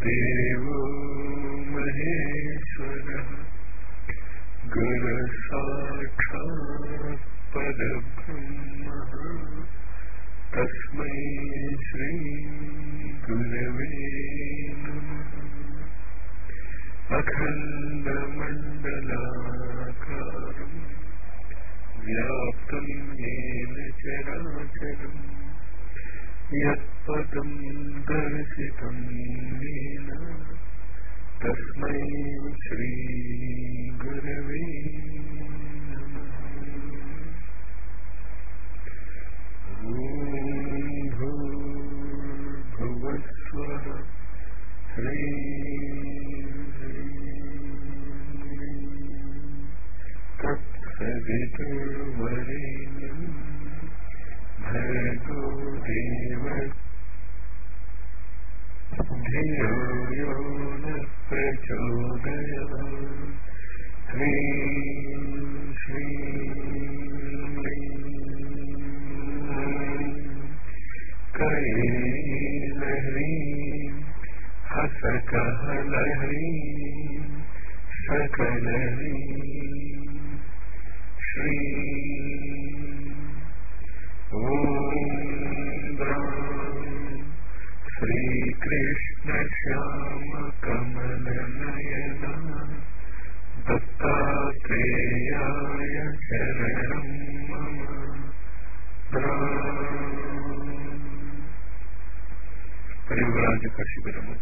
देवो महेश्वरः गुरुसाक्षात् परब्रह्मः तस्मै श्री गुरवे नमः। अखण्डमण्डलाकारं व्याप्तं येन चराचरम् यत्पदं दर्शितं येन तस्मै श्री गुरवे नमः। ॐ भूर्भुवस्वः तत्सवितुर्वरेण्यं भर्गो देवस्य धियो यो नः प्रचोदयात्। ह्रीं श्रीं कैलह्रीं हसकहलह्रीं सकलह्रीं श्रीकृष्ण श्याम कमलनयना दत्तात्रेयाय शरणं मम। పరివ్రాజక శిబిరము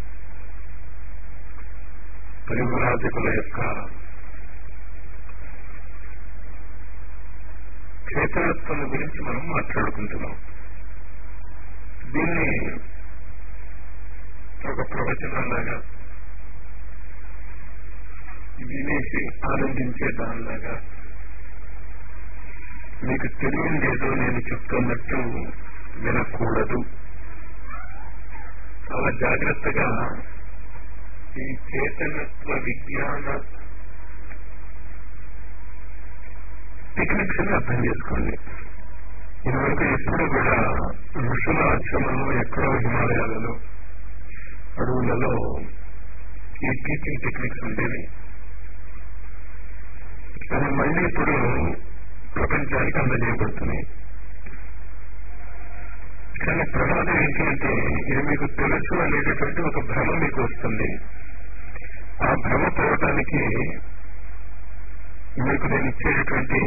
పరివ్రాజకుల యొక్క చేతనత్వం గురించి మనం మాట్లాడుకుంటున్నాం. దీన్ని ఒక ప్రవచనంలాగా వినేసి ఆనందించే దానిలాగా మీకు తెలియలేదో నేను చెప్తున్నట్టు వినకూడదు. చాలా జాగ్రత్తగా ఈ చేతనత్వ విజ్ఞాన టెక్నిక్స్ ని అర్థం చేసుకోండి. ఇదివరకు ఎప్పుడు కూడా ఋషుల ఆశ్రమంలో ఎక్కడో హిమాలయాలలో అడవులలో ఈ టీచింగ్ టెక్నిక్స్ ఉండేవి. అది మళ్ళీ ఇప్పుడు ప్రపంచానికి అందజేయబడుతున్నాయి. కానీ ప్రమాదం ఏంటంటే ఇది మీకు తెలుసు అనేటటువంటి ఒక భ్రమ మీకు వస్తుంది. ఆ భ్రమ పోవటానికి మీకు నేను ఇచ్చేటటువంటి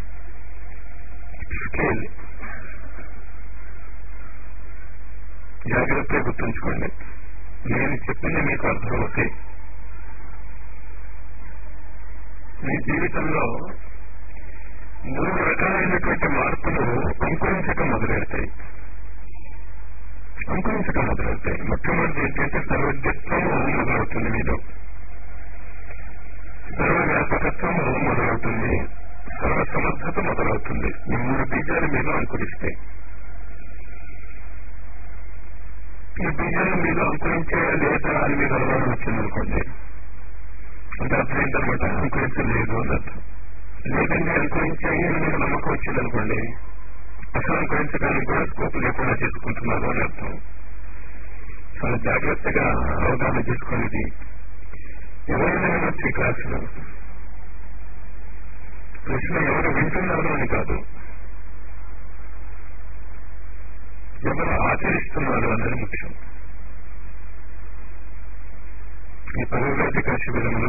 స్కేల్ జాగ్రత్తగా గుర్తుంచుకోండి. నేను చెప్పింది మీకు అర్థమవుతాయి. మీ జీవితంలో 3 రకాలైనటువంటి మార్పులు అంకురించటం మొదలెడతాయి. మొట్టమొదటి ఏంటంటే సర్వజ్ఞత్వము మొదలవుతుంది, మీలో సర్వవ్యాపకత్వము మొదలవుతుంది, సర్వసమర్థత మొదలవుతుంది. ఈ 3 బీజాలు మీలో అంకురిస్తాయి. ఈ బీజాలు మీలో అంకురించాయా లేదా అని మీకు అనుమానం వచ్చిందనుకోండి, అంటే అర్థం ఏంటనమాట, అంకురించలేదు అని అర్థం. లేదంటే అంకురించాయి అని మీకు నమ్మకం వచ్చిందనుకోండి, అసలు అంకురించడానికి కూడా స్కోప్ లేకుండా చేసుకుంటున్నారు అని అర్థం. చాలా జాగ్రత్తగా అవగాహన చేసుకునేది. ఎవరైనా వినొచ్చు ఈ క్లాసులో. ప్రశ్న ఎవరు వింటున్నారు అని కాదు, ఎవరు ఆచరిస్తున్నారు అనేది ముఖ్యం. ఈ పరివ్రాజక శిబిరంలో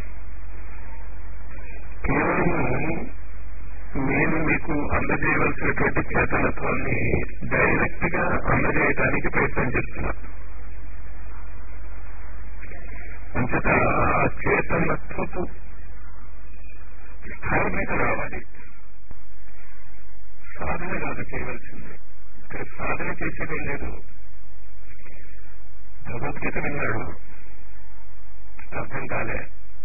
కేవలము నేను మీకు అందజేయవలసినటువంటి చేతనత్వాన్ని డైరెక్ట్ గా అందజేయడానికి ప్రయత్నం చేస్తున్నా. అంతటా ఆ చేతనత్వపు స్థాయి మీద రావాలి. సాధన కాదు చేయవలసింది. ఇక్కడ సాధన చేసేదే లేదు. భగవద్గీత విన్నాడు, అర్థం కాలే,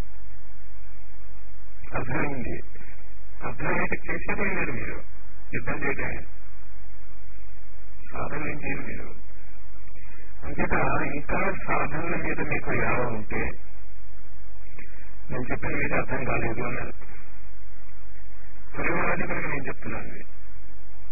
అర్థమైంది. అర్థమైతే చేసేదే లేదు. మీరు యుద్ధం చేయటమే, సాధన ఏం చేయరు మీరు. అంతేత ఇంకా సాధనల మీద మీకు యావ ఉంటే, నేను చెప్పిన మీద అర్థం కాలేదు అన్నారు. పరివారాధికులకు నేను చెప్తున్నాను,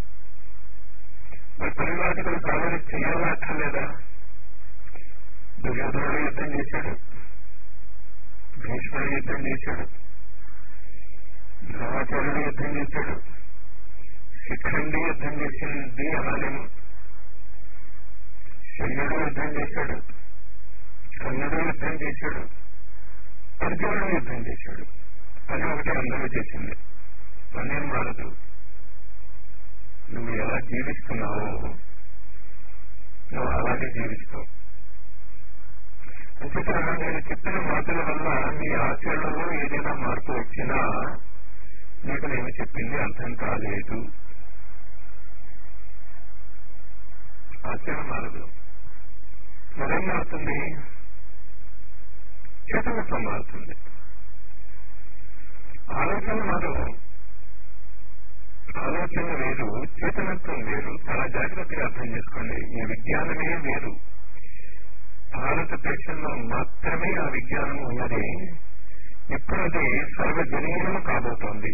మరి పరివారాధికులు సాధన చేయాలా అక్కర్లేదా? దుర్యోధనుడు యుద్ధం చేశాడు, భీష్ముడు యుద్ధం చేశాడు, ద్రోణాచార్యుడు యుద్ధం చేశాడు, శిఖండి యుద్ధం చేసింది అలానేమో, శల్యుడు యుద్ధం చేశాడు, కర్ణుడు యుద్ధం చేశాడు, అర్జునుడు యుద్ధం చేశాడు. పని ఒకటి అందరూ చేసింది, పనేం మారదు. నువ్వు ఎలా జీవిస్తున్నావో నువ్వు అలాగే జీవిస్తావు. అంచేత నేను చెప్పిన మాటల వల్ల మీ ఆచరణలో ఏదైనా మార్పు వచ్చినా మీకు నేను చెప్పింది అర్థం కాలేదు. ఆచరణ మారదు. మరేం మారుతుంది? చేతనత్వం మారుతుంది. ఆలోచన మారదు. ఆలోచన వేరు, చేతనత్వం వేరు. చాలా జాగ్రత్తగా అర్థం చేసుకోండి. ఈ విజ్ఞానమే వేరు. భారతదేశంలో మాత్రమే ఆ విజ్ఞానం ఉన్నది. ఇప్పుడది సర్వజనీయం కాబోతోంది.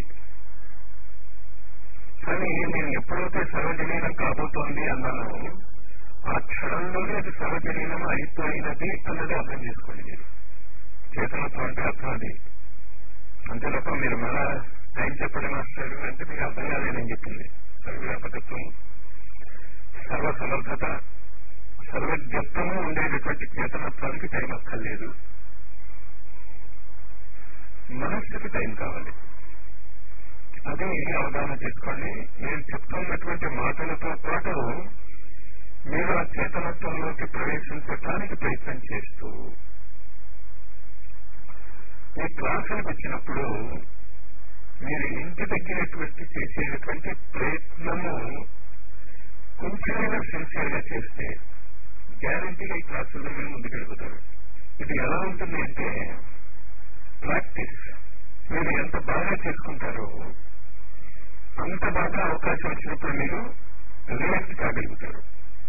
కానీ నేను ఎప్పుడైతే సర్వజనీయం కాబోతోంది అన్నాను, ఆ క్షణంలోనే అది సర్వజనీయం అయిపోయినది అన్నది అర్థం చేసుకోండి. మీరు చేతనత్వం అంటే అర్థం అది. అంతే తప్ప మీరు మళ్ళా టైం చెప్పడం మాస్టర్ అంటే మీకు అర్థం కాలేదని చెప్పింది. సర్వవ్యాపకత్వం, సర్వసమర్థత, సర్వజ్ఞత్వము ఉండేటటువంటి చేతనత్వానికి టైం అక్కర్లేదు. మనస్సుకి టైం కావాలి. అదే అవగాహన చేసుకోండి. నేను చెప్తున్నటువంటి మాటలతో పాటు మీరు ఆ చేతనత్వంలోకి ప్రవేశించడానికి ప్రయత్నం చేస్తూ ఈ క్లాసులకు వచ్చినప్పుడు మీరు ఇంటి దగ్గరటువంటి చేసేటువంటి ప్రయత్నము కొంచెమైనా సిన్సియర్ గా చేస్తే గ్యారంటీగా ఈ క్లాసుల్లో మీరు ముందుకెళ్ళిపోతారు. ఇది ఎలా ఉంటుంది అంటే ప్రాక్టీస్. మీరు ఎంత బాగా చేసుకుంటారో అంత బాగా అవకాశం వచ్చినప్పుడు మీరు రియాక్ట్ కాగలుగుతారు.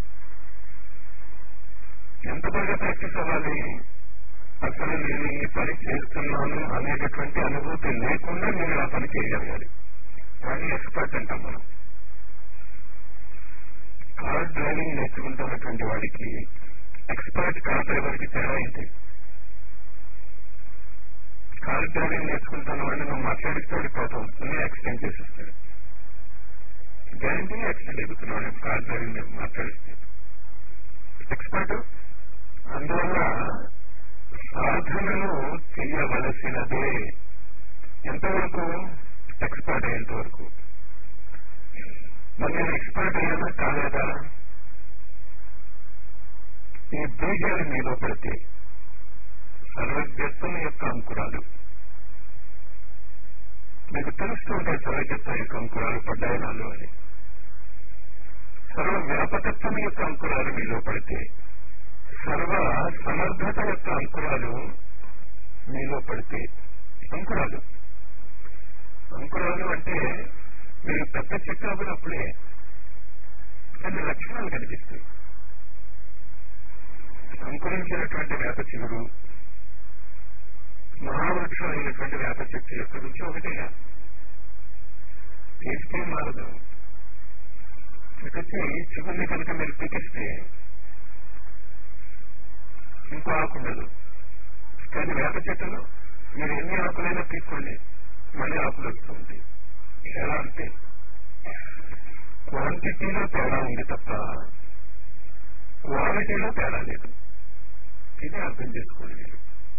ఎంత బాగా ప్రాక్టీస్ అవ్వాలి? అసలు నేను ఈ పని చేస్తున్నాను అనేటటువంటి అనుభూతి లేకుండా మీరు ఆ పని చేయగలగాలి. కానీ ఎక్స్పర్ట్ అంటాం మనం. కార్ డ్రైవింగ్ నేర్చుకుంటున్నటువంటి వాడికి ఎక్స్పర్ట్ కార్ డ్రైవర్కి తేడా ఏంటి? కార్ డ్రైవింగ్ నేర్చుకుంటున్న వాడిని నువ్వు మాట్లాడిస్తాడు, కోపం వస్తుంది, యాక్సిడెంట్ చేసేస్తాడు. గ్యారంటీగా యాక్సిడెంట్ అయిపోతున్నాడు కార్ డ్రైవింగ్ మాట్లాడిస్తే. ఎక్స్పర్ట్. అందువల్ల సాధనను చెయ్యవలసినదే. ఎంతవరకు? ఎక్స్పర్ట్ అయ్యేంత వరకు. మరి నేను ఎక్స్పర్ట్ అయ్యానా కాలేదా? ఈ బీజాలు మీలో పడితే సర్వజ్ఞత్వం యొక్క అంకురాలు మీకు తెలుస్తూ ఉంటాయి. సర్వజ్ఞత్వం యొక్క అంకురాలు పడ్డాయి నాలో అని. సర్వ వ్యాపకత్వం యొక్క అంకురాలు మీలో పడితే, సర్వ సమర్థత యొక్క అంకురాలు మీలో పడితే, అంకురాలు అంటే మీరు పెద్ద చెట్టు అవ్వనప్పుడే కొన్ని లక్షణాలు కనిపిస్తాయి. అంకురించినటువంటి వేప చిగురు, మహావృక్షం అయినటువంటి వేప చెట్టు యొక్క రుచి ఒకటేగా, టేస్ట్ ఏం మారదు. ఇకొచ్చి చిగురిని కనుక మీరు పీకిస్తే ఇంకో ఆకుండదు. కానీ వేప చెట్టులో మీరు ఎన్ని ఆకులైనా పీక్కోండి, మళ్ళీ ఆకులు వస్తూ ఉంటాయి. ఎలా అంటే క్వాంటిటీలో తేడా ఉంది తప్ప క్వాలిటీలో తేడా లేదు. ఇది అర్థం చేసుకోండి మీరు.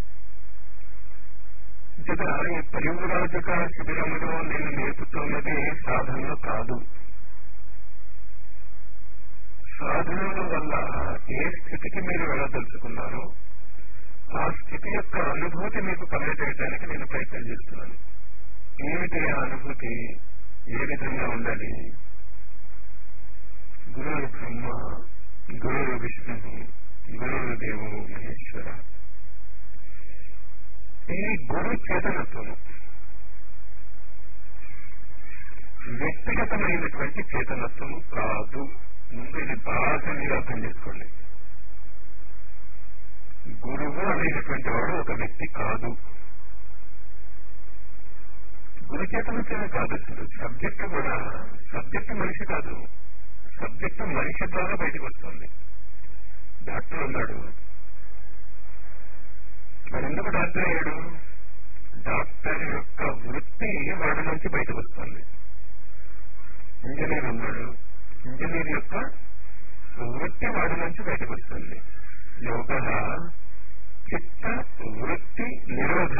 ఈ పరివ్రాజక శిబిరంలో నేను నేర్పుతున్నది సాధనలు కాదు. సాధనల వల్ల ఏ స్థితికి మీరు వెళ్ళదలుచుకున్నారో ఆ స్థితి యొక్క అనుభూతి మీకు కలగజేయడానికి నేను ప్రయత్నం చేస్తున్నాను. ఏమిటి ఆ అనుభూతి? ఏ విధంగా ఉండాలి? గురువు బ్రహ్మ, గురువు విష్ణు, గురువు దేవో మహేశ్వర. ఈ గురు చేతనత్వము వ్యక్తిగతమైనటువంటి చేతనత్వము కాదు. ముందు ఇది బాగా మీరు అర్థం చేసుకోండి. గురువు అనేటటువంటి వాడు ఒక వ్యక్తి కాదు. గురు చేతనత్వమే కాదు. అసలు సబ్జెక్టు కూడా, సబ్జెక్టు మనిషి కాదు, సబ్జెక్టు మనిషి ద్వారా బయటకు వస్తుంది. డాక్టర్ ఉన్నాడు, నుంచి బయటకు వస్తుంది. ఇంజనీర్ ఉన్నాడు, ఇంజనీర్ యొక్క వృత్తి వాడి నుంచి బయటకు వస్తుంది. యోగ చిత్త వృత్తి నిరోధ.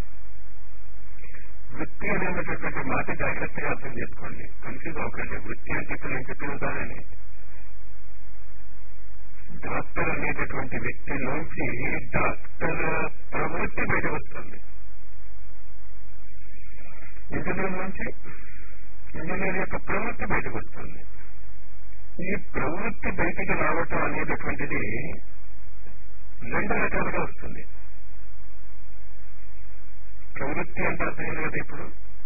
వృత్తి అనేటటువంటి మాట జాగ్రత్తగా అర్థం చేసుకోండి, కన్ఫ్యూజ్ అవ్వకండి. వృత్తి అంటే ఇప్పుడు నేను చెప్పిన ఉదాహరణ, డాక్టర్ అనేటటువంటి వ్యక్తిలోంచి డాక్టర్ ప్రవృత్తి బయటకు వస్తుంది. ఇంజనీర్ నుంచి ఇంజనీర్ యొక్క ప్రవృత్తి బయటకు వస్తుంది. ఈ ప్రవృత్తి బయటికి రావటం అనేటటువంటిది రెండు రకాలుగా వస్తుంది. ప్రవృత్తి అంటే అర్థమైంది కదా, ఇప్పుడు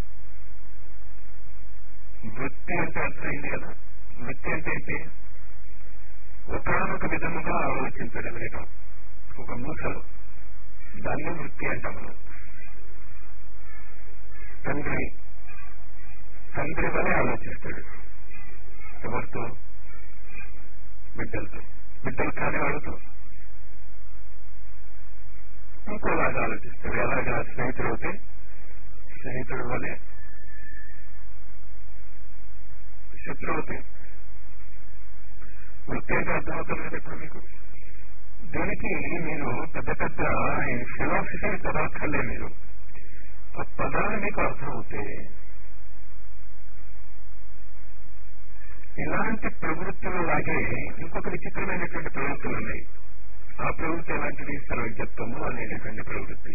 వృత్తి అంటే అర్థమైంది కదా. వృత్తి అంటే ఏంటి? ఒకనొక విధముగా ఆలోచించగలగటం, ఒక మూసలు, దాన్ని వృత్తి అంటాం మనం. తండ్రి వలె ఆలోచిస్తాడు. ఎవరితో? బిడ్డలతో. బిడ్డలు కాని వాళ్ళతో ఇంకోలాగా ఆలోచిస్తాడు. ఎలాగా? స్నేహితుడు అయితే స్నేహితుడు వలె, శత్రువు అయితే. వృత్తి అంటే అర్థమవుతుంది కదా ఇప్పుడు మీకు. దీనికి మీరు పెద్ద పెద్ద ఫిలాసఫీ చదవక్కర్లే. మీరు ఆ పదాలు మీకు అర్థమవుతే ఇలాంటి ప్రవృత్తులు లాగే ఇంకొక విచిత్రమైనటువంటి ప్రవృత్తులు ఉన్నాయి. ఆ ప్రవృత్తి ఎలాంటిది? సర్వజ్ఞత్వము అనేటటువంటి ప్రవృత్తి,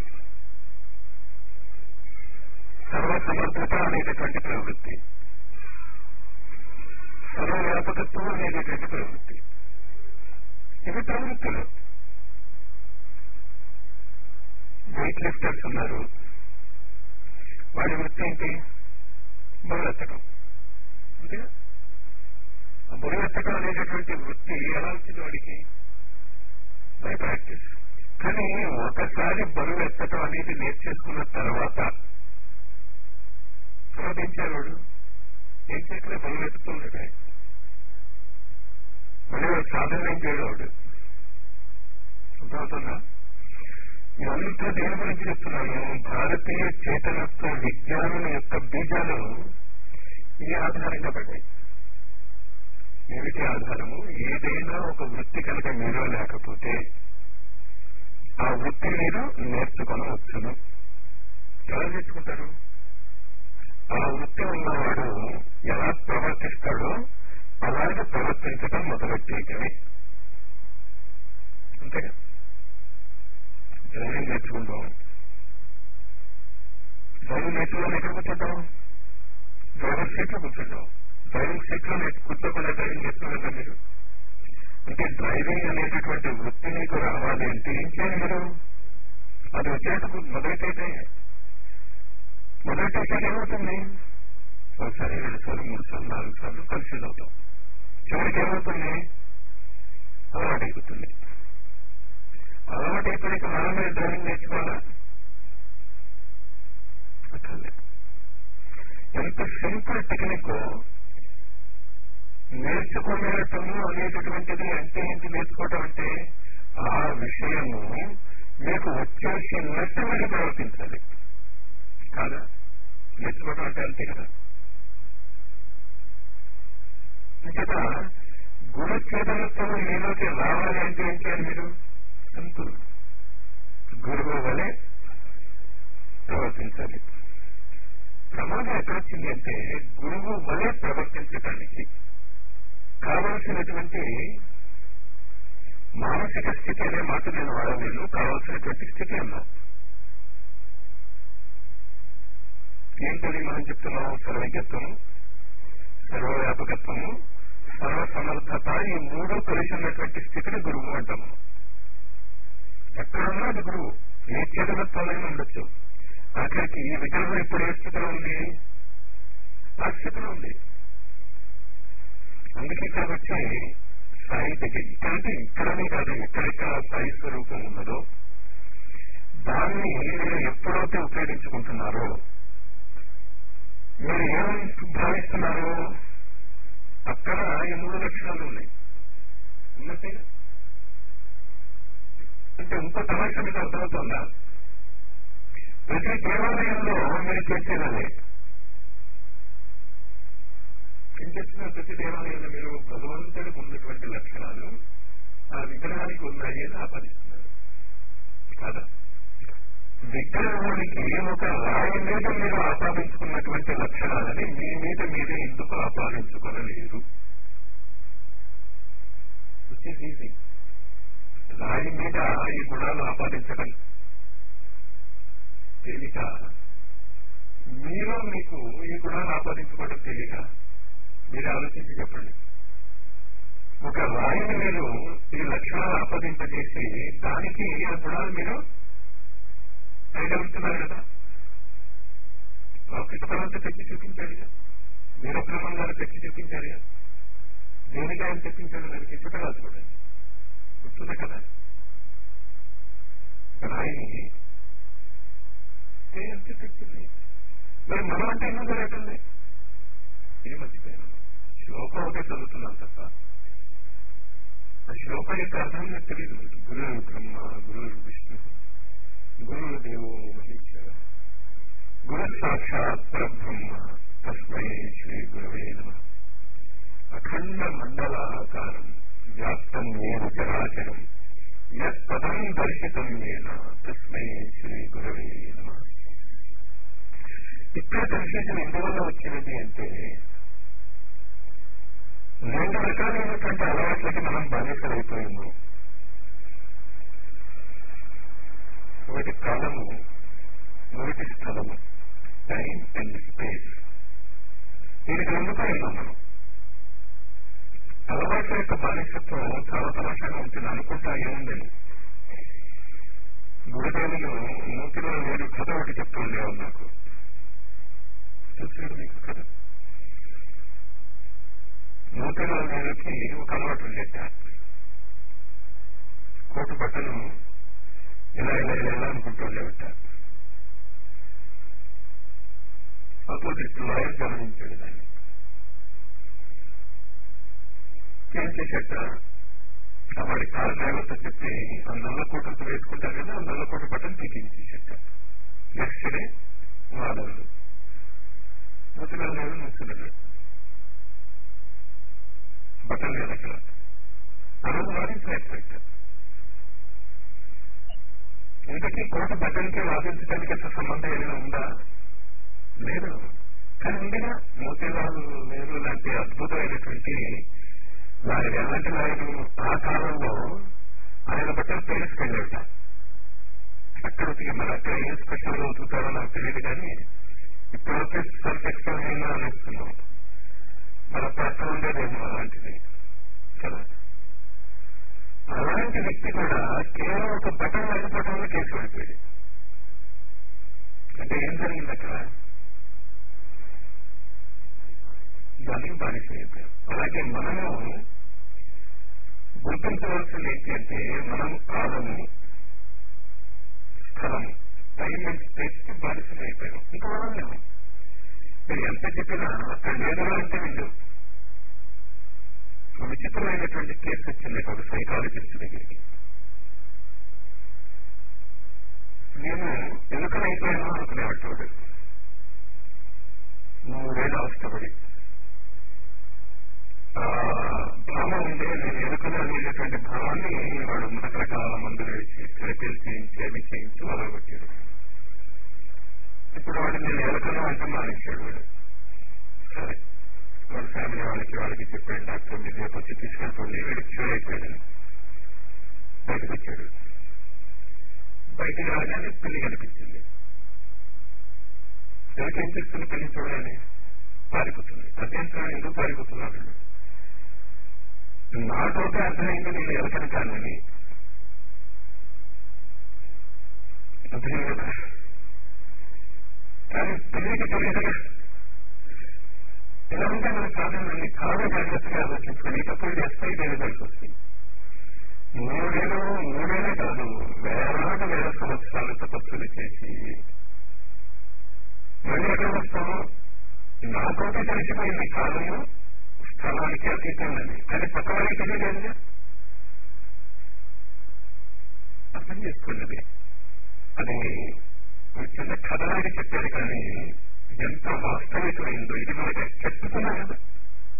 సర్వసమర్థత అనేటటువంటి ప్రవృత్తి, సర్వవ్యాపకత్వం అనేటటువంటి ప్రవృత్తి. ఇవి ప్రవృత్తులు. వెయిట్ లిఫ్టర్స్ ఉన్నారు, వాడి వృత్తి ఏంటి? బరువెత్తడం. అంతేగా? బరువెత్తడం అనేటటువంటి వృత్తి ఎలా వచ్చింది వాడికి? By practice. కానీ ఒకసారి బరువు ఎత్తడం అనేది నేర్చేసుకున్న తర్వాత ఏం చేయాలి? ఏం చేయకుండా బరువు ఎత్తుతుండే మళ్ళీ వాడు సాధన ఏం చేయడు. వాడు అర్థమవుతుందా? ఇదంతా దేని గురించి చెప్తున్నాను? భారతీయ చేతనత్వ విజ్ఞానం యొక్క బీజాలు ఈ ఆధారంగా పడ్డాయి. ఏమిటి ఆధారము? ఏదైనా ఒక వృత్తి కనుక మీలో లేకపోతే ఆ వృత్తి మీరు నేర్చుకోవచ్చును. ఎలా నేర్చుకుంటారు? ఆ వృత్తి ఉన్నవాడు ఎలా ప్రవర్తిస్తాడో అలాగే ప్రవర్తించడం మొదలెట్టేయటమే. అంతేగా? డ్రైవింగ్ నేర్చుకుంటాం. డ్రైవింగ్ నేర్చుకుని ఎక్కడ కూర్చుంటాం? డ్రైవర్ సీట్లో కూర్చుంటాం. డ్రైవింగ్ సీట్లో కూర్చోకుండా డ్రైవింగ్ నేర్చుకోగలరా మీరు? అంటే డ్రైవింగ్ అనేటటువంటి వృత్తి మీకు రావాలి అంటే ఏం చేయాలి మీరు? అది వచ్చేటప్పుడు మొదలెట్టయితే ఏమవుతుంది? ఒకసారి, 2 సార్లు, 3 సార్లు, 4 సార్లు కన్ఫ్యూజ్ అవుతాం. చివరికి ఏమవుతుంది? అలవాటు అయిపోతుంది. అలవాటు అయిపోయాక మనమే డ్రైవింగ్ నేర్చుకోవాలా? అక్కర్లేదు. ఎంత సింపుల్ టెక్నిక్. నేర్చుకోలేటము అనేటటువంటిది అంటే ఏంటి? నేర్చుకోవటం అంటే ఆ విషయము మీకు వచ్చేసినట్టు మీరు ప్రవర్తించాలి కాదా? నేర్చుకోవటం అంటే అంతే కదా. అంచేత గురు చేతనత్వం మీలోకి రావాలి అంటే ఏం చేయాలి? మీరు సింపుల్ గురువు వలె ప్రవర్తించాలి. ప్రమాదం ఎక్కడొచ్చింది అంటే గురువు వలె ప్రవర్తించడానికి కావలసినటువంటి మానసిక స్థితి అనే మాట నేను వాడలేను. కావలసినటువంటి స్థితి అన్నాం. ఏంటది మనం చెప్తున్నాం? సర్వజ్ఞత్వము, సర్వవ్యాపకత్వము, సర్వసమర్థత, ఈ 3 కలిసి ఉన్నటువంటి స్థితిని గురువు అంటాము. ఎక్కడున్నా అది గురువు. ఏ చేతనత్వాలైనా ఉండొచ్చు. ఆఖరికి ఈ విగ్రహం ఇప్పుడు ఏ స్థితిలో ఉంది? ఆ స్థితిలో ఉంది. అందుకే ఇక్కడ వచ్చి సాయి దగ్గర ఇక్కడంటే ఇక్కడనే కాదు, ఎక్కడెక్కడ సాయి స్వరూపం ఉన్నదో దాన్ని మీరు ఎప్పుడైతే ఉపయోగించుకుంటున్నారో మీరు ఏమని భావిస్తున్నారు? అక్కడ ఈ 3 లక్షణాలు ఉన్నాయి. ఉన్నట్టే అంటే ఇంకో తమాషా మీకు అర్థమవుతుందా? ప్రతి దేవాలయంలో మీరు చేసేదే ఏం చేస్తున్నారు? ప్రతి దేవాలయంలో మీరు భగవంతుడికి ఉన్నటువంటి లక్షణాలు ఆ విగ్రహానికి ఉన్నాయి అని ఆపాదిస్తున్నారు కాదా? విగ్రహానికి ఒక రాయి మీద మీరు ఆపాదించుకున్నటువంటి లక్షణాలని మీ మీద మీరే ఎందుకు ఆపాదించుకోనలేరు? Which is easy. రాయి మీద ఈ గుణాలు ఆపాదించడం తేలిక, మీలో మీకు ఈ గుణాలు ఆపాదించుకోవడం తేలిక. మీరు ఆలోచించి చెప్పండి. ఒక రాయిని మీరు ఈ లక్షణాలు ఆపాదింపజేసి దానికి ఆ గుణాలు మీరు వేయగలుగుతున్నారు కదా. పితపరంతా తెచ్చి చూపించాడుగా, వీరబ్రహ్మం గారు తెచ్చి చూపించారుగా. దేనికి ఆయన తెప్పించాడు? దానికి చుట్టగాలు చూడండి, గుర్తుంది కదా. రాయిని అంతే తెచ్చింది. మరి మనం అంటే ఎందుకు జరగటండి? ఏం మర్చిపోయాను. శ్లోకం ఒకటే చదువుతున్నాం తప్ప ఆ శ్లోకం యొక్క అర్థం నాకు తెలియదు. గురు బ్రహ్మ, గురు విష్ణు, గురు దేవో మహేశ్వర, గురు సాక్షాత్ పరబ్రహ్మ, తస్మై శ్రీ గురవే నమః. అఖండ మండలాకారం వ్యాప్తం ఏన చరాచరం యత్ పదం దర్శితం ఏన తస్మై శ్రీ గురవే నమః. ఇక్కడ కన్ఫ్యూజన్ ఎందువల్ల వచ్చినది అంటే, రెండు రకాలైనటువంటి అలవాట్లకి మనం బానిసలైపోయాము. ఒకటి కాలము, ఒకటి స్థలము, టైం అండ్ స్పేస్. దీనికి అందుకైనా మనం అలవాట్ల యొక్క బానిసత్వం చాలా తమాషాగా ఉంటుంది. అనుకుంటా ఏముందని గురుదేవులు మూతిలో నేను కథ ఒకటి చెప్తూ ఉండేవాళ్ళు. నాకు చూసాడు మీకు కథ. మూతిలో నేనుకి ఒక అలవాటు ఉండేట. కోటు బట్టను ఇలా ఇలా ఇలా ఇలా అనుకుంటూ ఉండేవట. ఆపోజిట్ లాయర్ గమనించాడు దాన్ని. ఏం చేసేట, వాడి కార్ డ్రైవర్తో చెప్పి ఆ నల్ల కోటంతో వేసుకుంటారు కదా, ఆ నల్ల కోట బట్టను తీసేసేట. నెక్స్ట్ డే వాళ్ళు ముసలి లేదు, ముసలి బట్టలు లేదు అక్కడ. ఆ రోజు వాదించలేకపోయాడు. ఇంతకీ కోట బట్టలకి వాదించడానికి అసలు సంబంధం ఏమైనా ఉందా? లేదు. కానీ ఉందిగా, మోతీలాల్ నెహ్రూ లాంటి అద్భుతమైనటువంటి లాయర్. ఎలాంటి లాయరు? ఆ కాలంలో ఆయన బట్టలు పేరుసుకెళ్ళాట. అక్కడ మరి అక్కడ ఏం స్పెషల్ గా ఉతుకుతారో నాకు తెలియదు. కానీ ఇప్పుడు సర్ఫెక్స్ అయినా అనేస్తున్నాం. మన పక్కన ఉండేదేమో అలాంటిది కదా. అలాంటి వ్యక్తి కూడా కేవలం ఒక బటన్ లేకపోవడంలో కేసు పడిపోయింది. అంటే ఏం జరిగింది అక్కడ? దానికి బానిస అయిపోయాం. అలాగే మనము గుర్తించవలసింది ఏంటి అంటే, మనం కాలము, స్థలము, టైం అండ్ స్పేస్ కి బానిసలు అయిపోయాం. ఇంకా మనం లేము. మీరు ఎంత చెప్పినా అక్కడ లేదు అంటే వీళ్ళు విచిత్రమైనటువంటి కేసు వచ్చింది ఒక సైకాలజిస్ట్ దగ్గరికి. నేను ఎలుకనైపోయాను అనుకునేవాడు. 3 ఏళ్ళు అవస్థపడి భావం ఉండే నేను ఎలుకలు అనేటటువంటి భావాన్ని వాడు రకరకాల మందులు వేసి థెరపీలు చేయించి అవి చేయించి వదలగొట్టాడు. ఇప్పుడు వాడు నేను ఎలుకలు అంటే మానేశాడు. వాడు సరే, వాళ్ళ ఫ్యామిలీ వాళ్ళకి చెప్పాడు, డాక్టర్ మీరు రేపు వచ్చి తీసుకెళ్తుంది, వీడు క్యూర్ అయిపోయాడని. బయటకు వచ్చాడు. బయటకు రాగానే పిల్లి కనిపించింది. ఎవరికి ఏం చేస్తుంది? పిల్లి చూడాలని పారిపోతుంది. అత్యంత ఎందుకు పారిపోతున్నాడు? నాకైతే అర్థమైంది నేను ఎవరికని కాదని. అర్థం కదా. కానీ పిల్లికి తెలియదుగా. ఎలా ఉంటే మనకు కాదని చాలా జాగ్రత్తగా ఆలోచించుకొని తప్పుడు చేస్తే ఇదే రిజల్ట్స్ వస్తాయి. 3 కాదు, వేల సంవత్సరాలు తపస్సులు చేసి మళ్ళీ ఎక్కడ వస్తాము? నాకైతే తెలిసిపోయింది కాలము స్థలానికి అతీతందని. కానీ పక్క వాళ్ళకి తెలియలేదు. అర్థం చేసుకున్నది. అది చిన్న కథలాగా చెప్పారు, కానీ ఎంత వాస్తవికమైందో ఇది మనకి చెప్తున్నా కదా.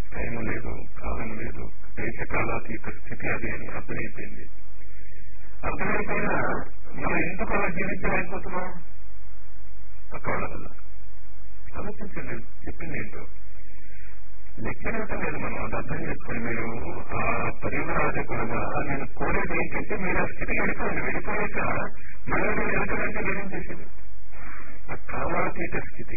టైం లేదు, కాలం లేదు, దేశకాలాతీత స్థితి అది అని అర్థమైపోయింది. అర్థమైపోయినా మనం ఎందుకు అలా జీవించలేకపోతున్నాం? పక్క వాళ్ళ వల్ల. ఆలోచించండి, చెప్పింది ఏంటో లెక్కనటం లేదు. మనం అది అర్థం చేసుకుని మీరు ఆ పరిమరాజకులుగా నేను కోరేది ఏంటంటే మీరు ఆ స్థితికి వెళ్ళిపోండి. వెళ్ళిపోయాక మళ్ళీ మీరు వెళ్తారంటే నేనేం చేసేది? ఆ కాలాతీత స్థితి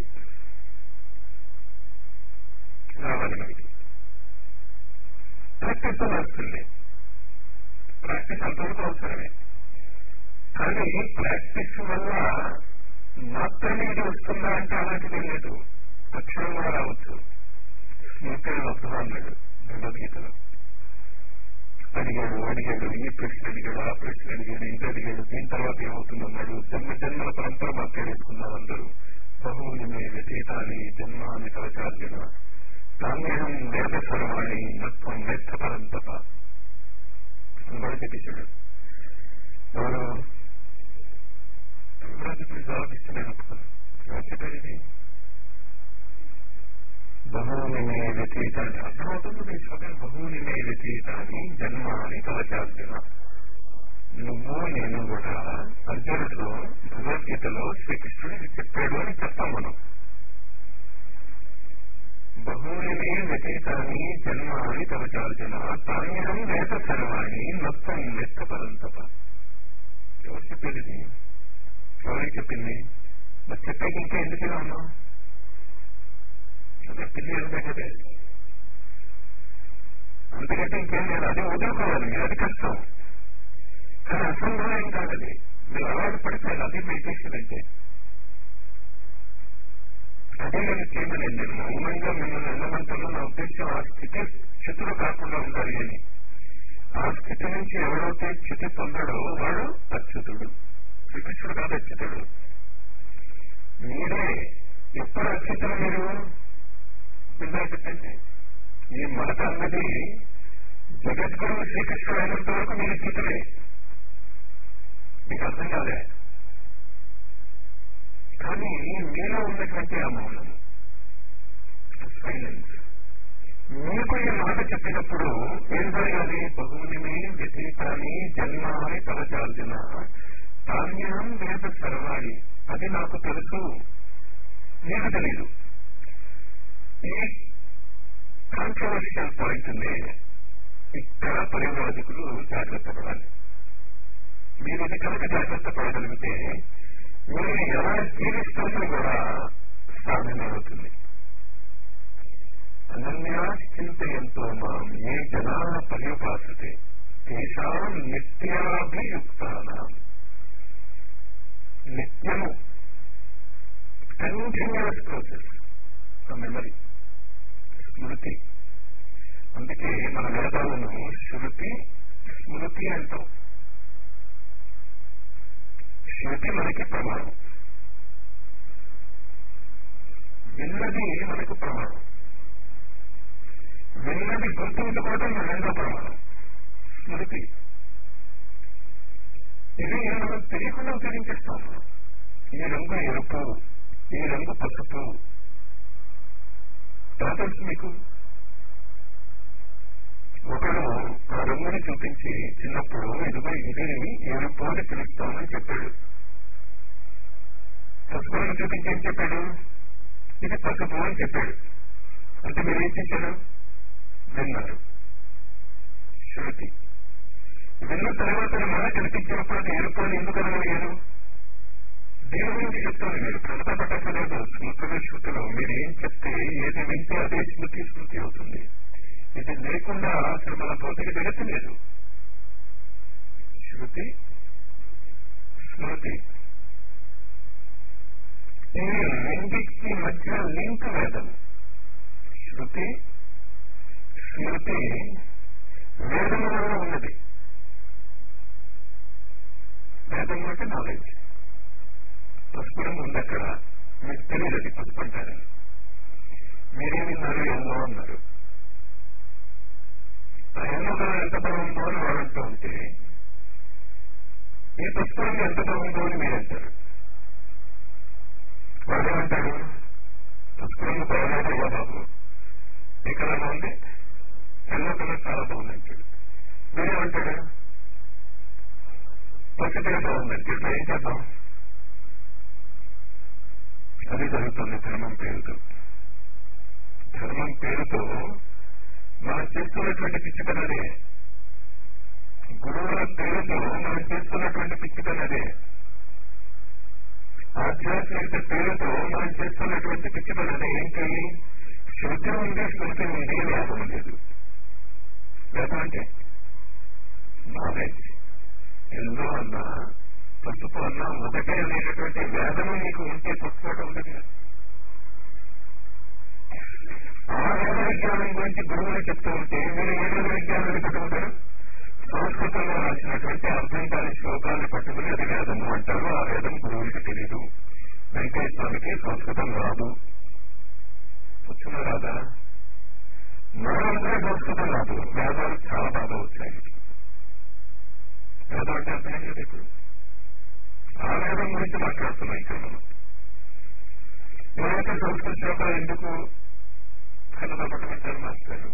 రావాలి మనకి. ప్రాక్టీస్ వస్తుంది. ప్రాక్టీస్ అంతవరకు అవసరమే. కానీ ప్రాక్టీస్ వల్ల మాత్రమే ఇది వస్తుందా అంటే అలాంటిది లేదు. అక్షరం కూడా రావచ్చు. స్మృతిలో అన్నాడు భగవద్గీతలో. అడిగాడు ఈ ప్రశ్న అడిగాడు, ఆ ప్రశ్న అడిగాడు, ఇంత అడిగాడు. దీని తర్వాత ఏమవుతుందన్నాడు. జన్మల పరంపర మాట్లాడేసుకున్నారు అందరూ. బహువుని వ్యతీతాన్ని జన్మాన్ని తలచార్జున తామ్యహం వేద సర్వాణి నత్వం వేత్త పరంతప కూడా చెప్పేశాడు. ఎవరు జవాబిస్తున్నాను ఒప్పుకోను. చెప్పాడు ఇది బహువుని వ్యతీతాన్ని అర్థమవుతుంది. బహువుని వ్యతీతాన్ని జన్మాన్ని తలచార్జున. నువ్వు నేను కూడా అర్జునుడిలో భగవద్గీతలో శ్రీకృష్ణుడికి చెప్పాడు అని చెప్తాం మనం. బహువుని వ్యతీతాన్ని జన్మాన్ని తలచార్జున తామ్యహం వేద సర్వాణి నత్వం వేత్త పరంతప. ఎవరు చెప్పేది? ఎవరికి చెప్పింది? మరి చెప్పాక ఇంకా ఎందుకు ఇలా ఉన్నావు? చెప్పింది ఎందుకంటే అంతకంటే ఇంకేం లేదు. అది వదులుకోవాలి మీరు. అది కష్టం, కానీ అసంభవం ఏం కాదది. మీరు అలవాటు పడిపోయారు. అది మెడిటేషన్ అంటే. అదే నేను చేయమలేదు. నేను మౌనంగా మిమ్మల్ని వెళ్ళమంటాను. నా ఉద్దేశం ఆ స్థితి చ్యుతులు కాకుండా ఉండాలి అని. ఆ స్థితి నుంచి ఎవరైతే చ్యుతి పొందాడో వాడు అచ్యుతుడు. శ్రీకృష్ణుడు కాదు అచ్యుతుడు. మీరే ఎప్పుడు అచ్యుతులు? మీరు పిల్లలు చెప్పండి. ఈ మాట అన్నది జగద్గురు శ్రీకృష్ణుడు అయినంత వరకు మీరు అచ్యుతులే. మీకు అర్థం కాలే. కానీ మీలో ఉన్నటువంటి ఆ మౌనం, సైలెన్స్, మీకు ఈ మాట చెప్పినప్పుడు ఏం జరగాలి? బహువుని వ్యతీతాన్ని జన్మాన్ని తలచార్జున తామ్యం వేద సర్వాణి. అది నాకు తెలుసు, నీకు తెలీదు. ఈ కాంట్రవర్షియల్ పాయింట్ ఉంది. ఇక్కడ పరివ్రాజకులు జాగ్రత్త పడాలి. మీరు ఇది కనుక జాగ్రత్త పడగలిగితే మీరు ఎలా జీవిస్తున్నా కూడా సాధన అవుతుంది. అనన్యా చింతయంతో మాం ఏ జనా పర్యుపాసతే తేషాం నిత్యాభియుక్తానాం. నిత్యము కంటిన్యూస్ ప్రాసెస్. మెమరీ, స్మృతి. అందుకే మన వేదాలను శృతి స్మృతి అంటాం. శృతి మనకి ప్రమాణం, విన్నది మనకు ప్రమాణం, విన్నది గుర్తుంచుకోవడం రెండో ప్రమాణం స్మృతి. ఇది మనం తెలియకుండా ఉపయోగించేస్తాం. ఈ రంగు ఎరుపు, ఈ రంగు పసుపు. ఎలా తెలుసు మీకు? ఒకడు ఆ రంగుని చూపించి చిన్నప్పుడు ఇదిగో ఇది ఎరుపు అని పిలుస్తామని చెప్పాడు. పసుపు రంగు చూపించి ఏం చెప్పాడు? ఇది పసుపు అని చెప్పాడు. అంటే మీరు ఏం చేశారు? విన్నారు. శృతి. విన్న తర్వాత మన కనిపించినప్పుడు అది ఎరుపు అని ఎందుకు అనగలిగారు? దేని గురించి చెప్తాను మీరు కథ పట్టలేదు. స్మృతులు శృతులు మీరు ఏం చెప్తే ఏది వింటే అదే స్మృతి స్మృతి అవుతుంది. ఇది లేకుండా అసలు మన భౌతిక జగత్తు లేదు. శృతి స్మృతి ఈ రెండింటి మధ్య లింక్ వేదం. శృతి స్మృతి వేదం వల్ల ఉన్నది. వేదం అంటే నాలెడ్జ్. పసుపురం ఉంది అక్కడ, మీకు తెలియదు అది పసుపు అంటారని. మీరేమిన్నారు? ఎన్నో అన్నారు. ఆ ఎన్నో కలర్ ఎంత బాగుందో అని వాడంటూ ఉంటే ఈ పసుపురం ఎంత బాగుందో అని మీరంటారు. వాడేమంటాడు? పసుపురం బాగున్నాడయ్యా బాబు, ఏ కలర్ బాగుంది? ఎల్లో కలర్ చాలా బాగుంది అంటాడు. మీరేమంటాడు? పచ్చగా బాగుందంటే ఇప్పుడు ఏం చేద్దాం? అది జరుగుతుంది ధర్మం పేరుతో. ధర్మం పేరుతో మనం చేస్తున్నటువంటి పిచ్చి పని అదే. గురువుల పేరుతో మనం చేస్తున్నటువంటి పిచ్చి పని అదే. ఆధ్యాత్మికత పేరుతో మనం చేస్తున్నటువంటి పిచ్చి పని అదే. ఏంటి? శృతి ఉంది, స్మృతి ఉంది, వేదం లేదు. వేదం అంటే నాలెడ్జ్. ఎల్లో అన్నా పసుపు అన్నా ఒకటే అనేటటువంటి వేదము మీకు ఉంటే పసుపోట ఉండదు. ఆ వేద విజ్ఞానం గురించి గురువులు చెప్తూ ఉంటే మీరు ఏ వేద విజ్ఞానాన్ని పట్టుకుంటారు? సంస్కృతంలో రాసినటువంటి అర్థం కాని శ్లోకాన్ని పట్టుకుని అది వేదము అంటారు. ఆ వేదం గురువులకి తెలీదు. వెంకయ్య స్వామికి సంస్కృతం రాదు. వచ్చినా రాదా? మనందరూ సంస్కృతం రాదు. వేదాలు చాలా బాగా వచ్చాయి. వేదం అంటే అర్థం లేదు. ఇప్పుడు ఆ వేదం గురించి మాట్లాడుతున్నాం ఇక్కడ మనం. ఎవరైతే సంస్కృత శ్లోకాలు ఎందుకు కన్నడ పట్టమంటారు మాస్టారు?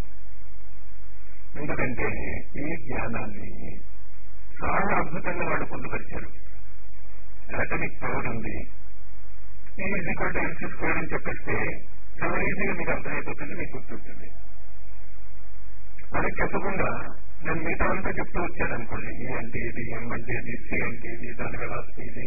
ఎందుకంటే ఈ జ్ఞానాన్ని చాలా అద్భుతంగా వాళ్ళు పొందుపరిచారు. అటామిక్ పవర్ ఉంది. ఈజీక్వల్ టు MC స్క్వేర్ అని చెప్పేస్తే చాలా ఈజీగా మీకు అర్థమైపోతుంది, మీకు గుర్తుంటుంది. అది చెప్పకుండా నేను మిగతా అంతా చెప్తూ వచ్చాను అనుకోండి. ఈ అంటే ఇది, ఎం అంటే ఇది, సి అంటే ఇది, దాని వెలాసిటీ ఇది.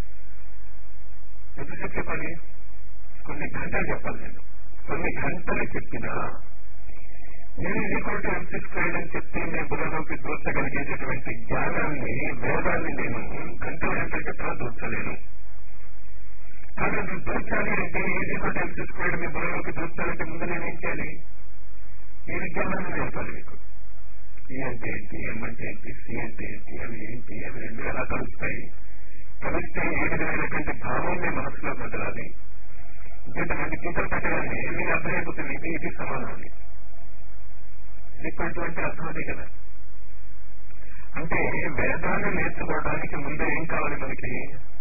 ఎంతసేపు చెప్పాలి? కొన్ని గంటలు చెప్పాలి. నేను కొన్ని గంటలు చెప్పినా ఈజీక్వల్ టు MC స్క్వేర్ అని చెప్తే నేను బుర్రలోకి దూర్చగలిగేటటువంటి జ్ఞానాన్ని, వేదాన్ని నేను గంటలు గంటలు చెప్పినా దూర్చలేను. కానీ అది దూర్చాలి అంటే ఈజీక్వల్ టు MC స్క్వేర్ మీ బుర్రలోకి దూర్చాలంటే ముందు నేనేం చేయాలి? ఈ విజ్ఞానాన్ని నేర్పాలి మీకు. ఈ అంటే ఏంటి, ఎం అంటే ఏంటి, సి అంటే ఏంటి, అవి ఏంటి, అవి రెండు ఎలా కలుస్తాయి, కలిస్తే ఏ విధమైనటువంటి భావం మీ మనసులో కదలాలి. ఇంతమంది గీతలు పెట్టగానే మీకు అర్థమైపోతుంది ఇది ఇది సమానం. ఈక్వల్ టు అంటే అర్థం అదే కదా. అంటే వేదాన్ని నేర్చుకోవడానికి ముందే ఏం కావాలి మనకి?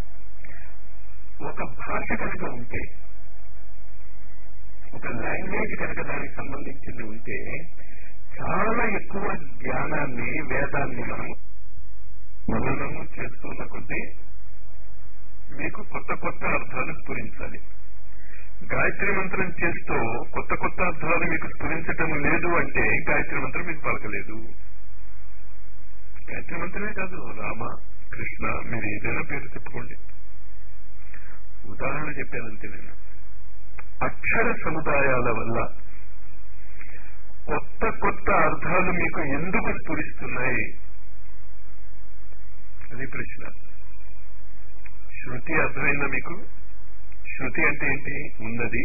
ఒక భాష కనుక ఉంటే, ఒక లాంగ్వేజ్ కనుక దానికి సంబంధించింది ఉంటే చాలా ఎక్కువ జ్ఞానాన్ని, వేదాన్ని మనము చేస్తున్న కొద్దీ మీకు కొత్త కొత్త అర్థాలు స్ఫురించాలి. గాయత్రి మంత్రం చేస్తూ కొత్త కొత్త అర్థాలు మీకు స్ఫురించటం లేదు అంటే గాయత్రి మంత్రం మీకు పలకలేదు. గాయత్రి మంత్రమే కాదు, రామ, కృష్ణ, మీరు ఏదైనా పేరు చెప్పుకోండి. ఉదాహరణ చెప్పానంతే నేను. అక్షర సముదాయాల వల్ల కొత్త కొత్త అర్థాలు మీకు ఎందుకు స్ఫురిస్తున్నాయి? అది ప్రశ్న. శృతి అర్థమైందా మీకు? శృతి అంటే ఏంటి? ఉన్నది,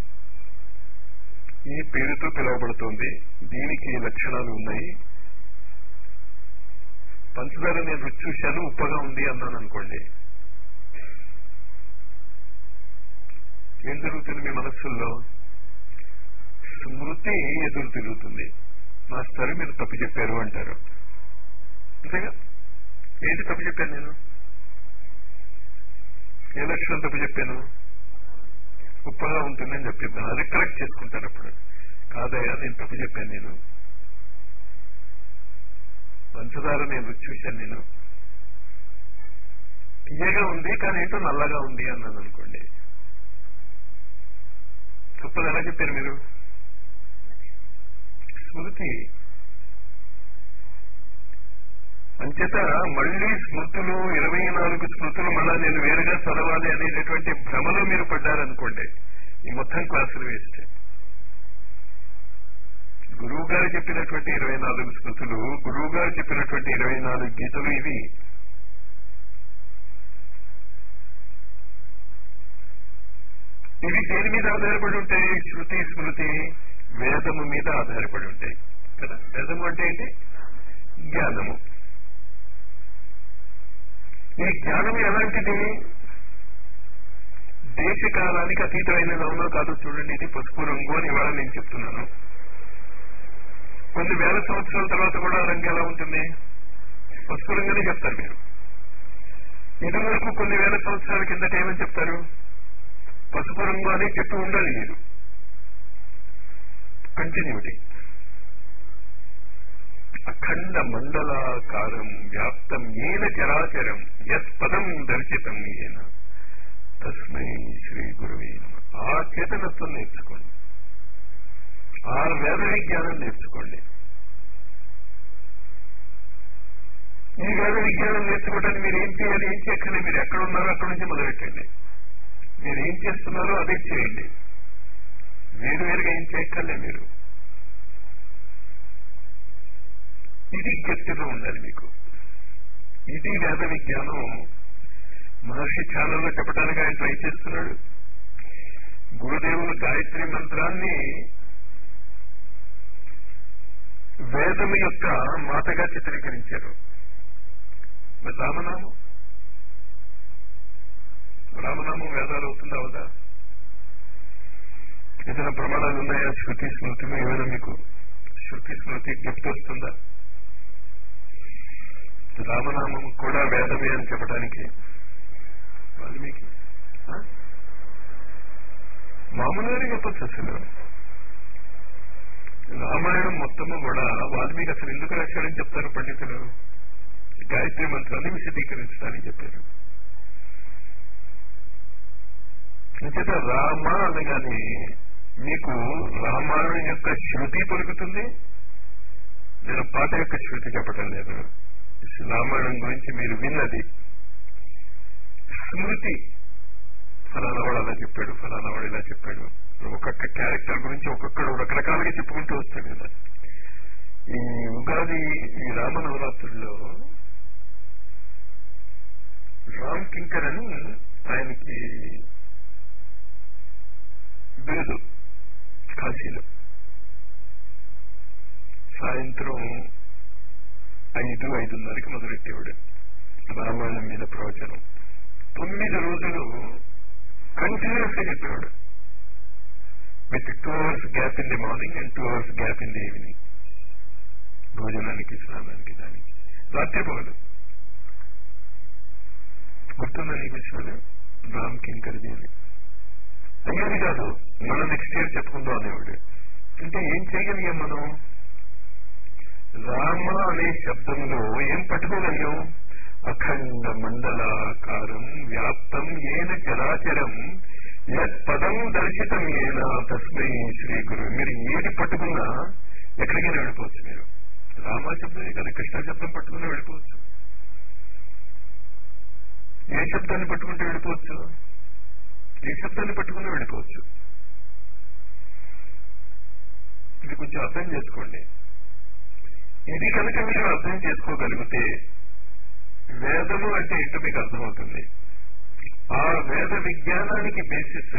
ఈ పేరుతో పిలువబడుతోంది, దీనికి లక్షణాలు ఉన్నాయి. పంచదార నేను రుచి చూశాను, ఉప్పగా ఉంది అన్నాను అనుకోండి, ఏం జరుగుతుంది మీ మనస్సుల్లో? స్మృతి ఎదురు తిరుగుతుంది. మాస్టర్ మీరు తప్పు చెప్పారు అంటారు. అంతేగా? ఏంటి తప్పు చెప్పాను నేను? ఏ లక్షణం తప్పు చెప్పాను? ఉప్పగా ఉంటుందని చెప్పిద్దాను. అది కరెక్ట్ చేసుకుంటాను. అప్పుడు కాదయ్యా నేను తప్పు చెప్పాను, నేను పంచదార నేను రుచి చూశాను, నేను తీయగా ఉంది కానీ ఏంటో నల్లగా ఉంది అన్నాను అనుకోండి. తప్పదు ఎలా చెప్పారు మీరు? స్మృతి. అంచేత మళ్లీ స్మృతులు 24 స్మృతులు మళ్ళా నేను వేరుగా చదవాలి అనేటటువంటి భ్రమలో మీరు పడ్డారనుకోండి, ఈ మొత్తం క్లాసులు వేస్ట్. గురువు గారు చెప్పినటువంటి 24 స్మృతులు, గురువు గారు చెప్పినటువంటి 24 గీతలు ఇవి. ఇవి దేని మీద ఆధారపడి ఉంటాయి? శృతి, స్మృతి, వేదము మీద ఆధారపడి ఉంటాయి కదా. వేదము అంటే ఏంటి? జ్ఞానము. ఈ జ్ఞానం ఎలాంటిది? దేశకాలానికి అతీతమైనది. అవునో కాదు చూడండి. ఇది పసుపు రంగు అని ఇవాళ నేను చెప్తున్నాను. కొన్ని వేల సంవత్సరాల తర్వాత కూడా ఆ రంగు ఎలా ఉంటుంది? పసుపు రంగునే చెప్తారు మీరు. ఇది వరకు కొన్ని వేల సంవత్సరాల కిందట ఏమని చెప్తారు? పసుపు రంగు అని చెప్పి ఉండాలి మీరు. కంటిన్యూటీ. అఖండ మండలాకారం వ్యాప్తం ఏన చరాచరం యత్ పదం దర్శితం ఏన తస్మై శ్రీ గురువే నమః. ఆ చేతనత్వం నేర్చుకోండి, ఆ వేద విజ్ఞానం నేర్చుకోండి. ఈ వేద విజ్ఞానం నేర్చుకోవడానికి మీరు ఏం చేయాలి, ఏం చేయక్కర్లే. మీరు ఎక్కడ ఉన్నారో అక్కడి నుంచి మొదలెట్టండి. మీరు ఏం చేస్తున్నారో అదే చేయండి. వేరువేరుగా ఏం చేయక్కర్లే. మీరు ఇది గట్టిగా ఉండాలి మీకు. ఇది వేద విజ్ఞానం. మహర్షి ఛానల్లో చెప్పడానికి ఆయన ట్రై చేస్తున్నాడు. గురుదేవులు గాయత్రి మంత్రాన్ని వేదం యొక్క మాతగా చిత్రీకరించారు. మరి రామనామం వేదాలు అవుతుందా అవదా? ఏదైనా ప్రమాణాలు ఉన్నాయా? శృతి స్మృతిలో ఏమైనా మీకు శృతి స్మృతి గిఫ్ట్ వస్తుందా? రామనామం కూడా వేదమే అని చెప్పడానికి వాల్మీకి మామూలుగానే చెప్పచ్చు. అసలు రామాయణం మొత్తము కూడా వాల్మీకి అసలు ఎందుకు రాశాడని చెప్తారు పండితులు. గాయత్రి మంత్రాన్ని విశదీకరించడానికి చెప్పారు. అంచేత రామ అనగానే మీకు రామాయణం యొక్క శృతి పలుకుతుంది. నేను పాట యొక్క శృతి చెప్పటం లేదు. రామాయణం గురించి మీరు విన్నది స్మృతి. ఫలానా వాడు అలా చెప్పాడు, ఫలానా వాడు ఇలా చెప్పాడు. ఒక్కొక్క క్యారెక్టర్ గురించి ఒక్కొక్కడు రకరకాలుగా చెప్పుకుంటూ వస్తాడు కదా. ఈ ఉగాది, ఈ రామనవరాత్రుల్లో రామ్ కింకర్ అని ఆయనకి బిరుదు కాశీలో. సాయంత్రం 5-5:30కి మొదలెట్టేవాడు రామాయణం మీద ప్రవచనం. 9 రోజులు కంటిన్యూస్ గా చెప్పేవాడు. With 2 hours gap in the morning and 2 hours gap in the evening. భోజనానికి, స్నానానికి, దానికి. రాత్రి పగలు. గుర్తుందా నీకు విషయాలు? రామ్ కింకర్జీ అని. అయ్యేది కాదు, మనం నెక్స్ట్ ఇయర్ చెప్పుకుందాం అనేవాడు. అంటే ఏం చేయగలిగాం మనం? రామ అనే శబ్దంలో ఏం పట్టుకోగలిగాం? అఖండ మండలాకారం వ్యాప్తం ఏన చరాచరం యత్ పదం దర్శితం ఏన తస్మై శ్రీ గురు. మీరు ఏది పట్టుకున్నా ఎక్కడికైనా వెళ్ళిపోవచ్చు. మీరు రామ శబ్దమే కదా, కృష్ణ శబ్దం పట్టుకున్నా వెళ్ళిపోవచ్చు. ఏ శబ్దాన్ని పట్టుకుంటే వెళ్ళిపోవచ్చు? ఏ శబ్దాన్ని పట్టుకున్నా వెళ్ళిపోవచ్చు. ఇది కొంచెం అర్థం చేసుకోండి. ఇది కనుక మీరు అర్థం చేసుకోగలిగితే వేదము అంటే ఏంటో మీకు అర్థమవుతుంది. ఆ వేద విజ్ఞానానికి బేసిస్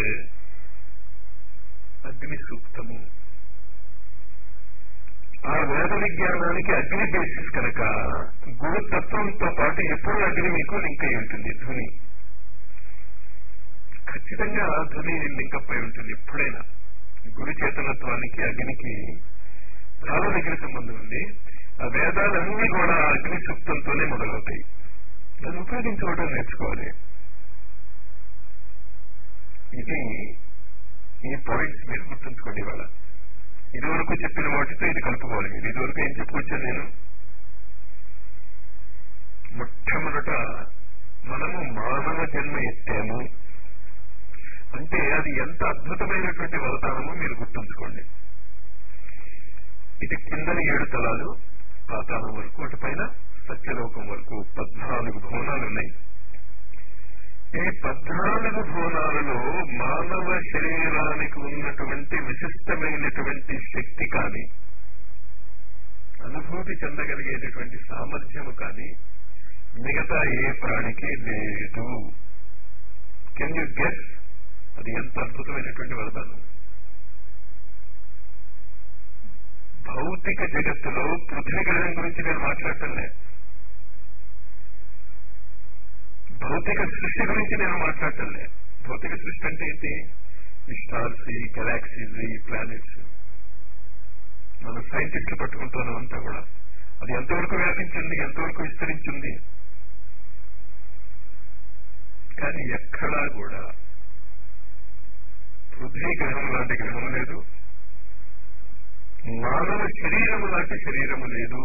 అగ్ని సూక్తము. ఆ వేద విజ్ఞానానికి అగ్ని బేసిస్ కనుక గురుతత్వంతో పాటు ఎప్పుడు అగ్ని మీకు లింక్ అయి ఉంటుంది. ధ్వని ఖచ్చితంగా ధ్వని లింకప్ అయి ఉంటుంది. ఎప్పుడైనా గురు చేతనత్వానికి అగ్నికి చాలా దగ్గర సంబంధం ఉంది. ఆ వేదాలన్నీ కూడా అగ్ని సూక్తంతోనే మొదలవుతాయి. దాన్ని ఉపయోగించుకోవడం నేర్చుకోవాలి. ఇది ఈ పాయింట్స్ మీరు గుర్తుంచుకోండి. ఇవాళ ఇదివరకు చెప్పిన వాటితో ఇది కలుపుకోవాలి. మీరు ఇదివరకు ఏం చెప్పుకొచ్చాను నేను? మొట్టమొదట మనము మానవ జన్మ ఎత్తాము అంటే అది ఎంత అద్భుతమైనటువంటి వరదానమో మీరు గుర్తుంచుకోండి. ఇది కిందని 7 తలాలు, పాతాళం వరకు, అటు పైన సత్యలోకం వరకు 14 భువనాలు ఉన్నాయి. ఈ 14 భువనాలలో మానవ శరీరానికి ఉన్నటువంటి విశిష్టమైనటువంటి శక్తి కానీ, అనుభూతి చెందగలిగేటటువంటి సామర్థ్యము కానీ మిగతా ఏ ప్రాణికి లేదు. Can you guess? అది ఎంత అద్భుతమైనటువంటి వరదానం. భౌతిక జగత్తులో పృథ్వీ గ్రహం గురించి నేను మాట్లాడటంలే, భౌతిక సృష్టి గురించి నేను మాట్లాడటంలే. భౌతిక సృష్టి అంటే ఏంటి? ఈ స్టార్స్, ఈ గెలాక్సీస్, ఈ ప్లానెట్స్ మన సైంటిస్టులు పట్టుకుంటున్నాం అంతా కూడా. అది ఎంతవరకు వ్యాపించింది, ఎంతవరకు విస్తరించింది. కానీ ఎక్కడా కూడా పృథ్వీ గ్రహం లాంటి గ్రహం లేదు, మానవ శరీరము లాంటి శరీరము లేదు.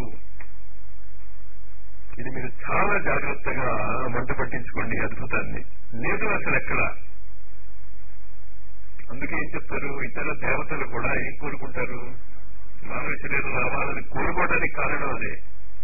ఇది మీరు చాలా జాగ్రత్తగా వంట పట్టించుకోండి అద్భుతాన్ని. లేదు అసలు ఎక్కడ. అందుకే ఏం చెప్తారు, ఇతర దేవతలు కూడా ఏం కోరుకుంటారు, మానవ శరీరం రావాలని కోరుకోవడానికి కారణం అదే.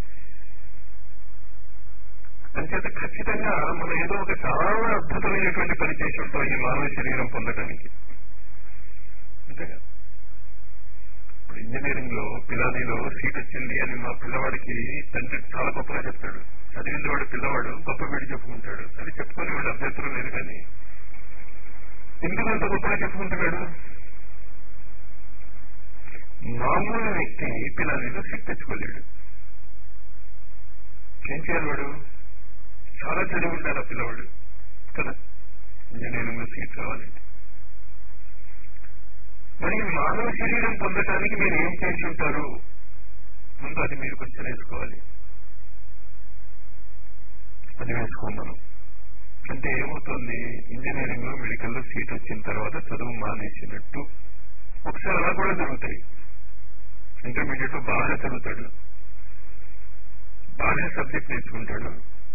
అంచేత ఖచ్చితంగా మనం ఏదో ఒక చాలా అద్భుతమైనటువంటి పని చేసి ఉంటాం ఈ మానవ శరీరం పొందడానికి. అంతేగా. ఇప్పుడు ఇంజనీరింగ్ లో పిలానీలో సీట్ వచ్చింది అని మా పిల్లవాడికి తండ్రి చాలా గొప్పగా చెప్తాడు. చదివింది వాడు పిల్లవాడు గొప్ప వీడు చెప్పుకుంటాడు. అది చెప్పుకొని వాడు అభ్యంతరం లేదు. కానీ ఎందుకు అంత గొప్పగా చెప్పుకుంటున్నాడు? మామూలు వ్యక్తి పిలానీలో సీట్ తెచ్చుకోలేడు. ఏం చేయాలి వాడు? చాలా చదివి ఉంటారు ఆ పిల్లవాడు కదా, ఇంజనీరింగ్ లో సీట్ రావాలంటే. మరి మానవ శరీరం పొందటానికి మీరు ఏం చేసి ఉంటారు? ముందు అది మీరు క్వశ్చన్ వేసుకోవాలి. అది వేసుకోమను. అంటే ఏమవుతుంది, ఇంజనీరింగ్ లో మెడికల్ లో సీట్ వచ్చిన తర్వాత చదువు మానేసినట్టు. ఒకసారి అలా కూడా జరుగుతాయి. ఇంటర్మీడియట్ లో బాగా చదువుతాడు, బాగా సబ్జెక్ట్ నేర్చుకుంటాడు,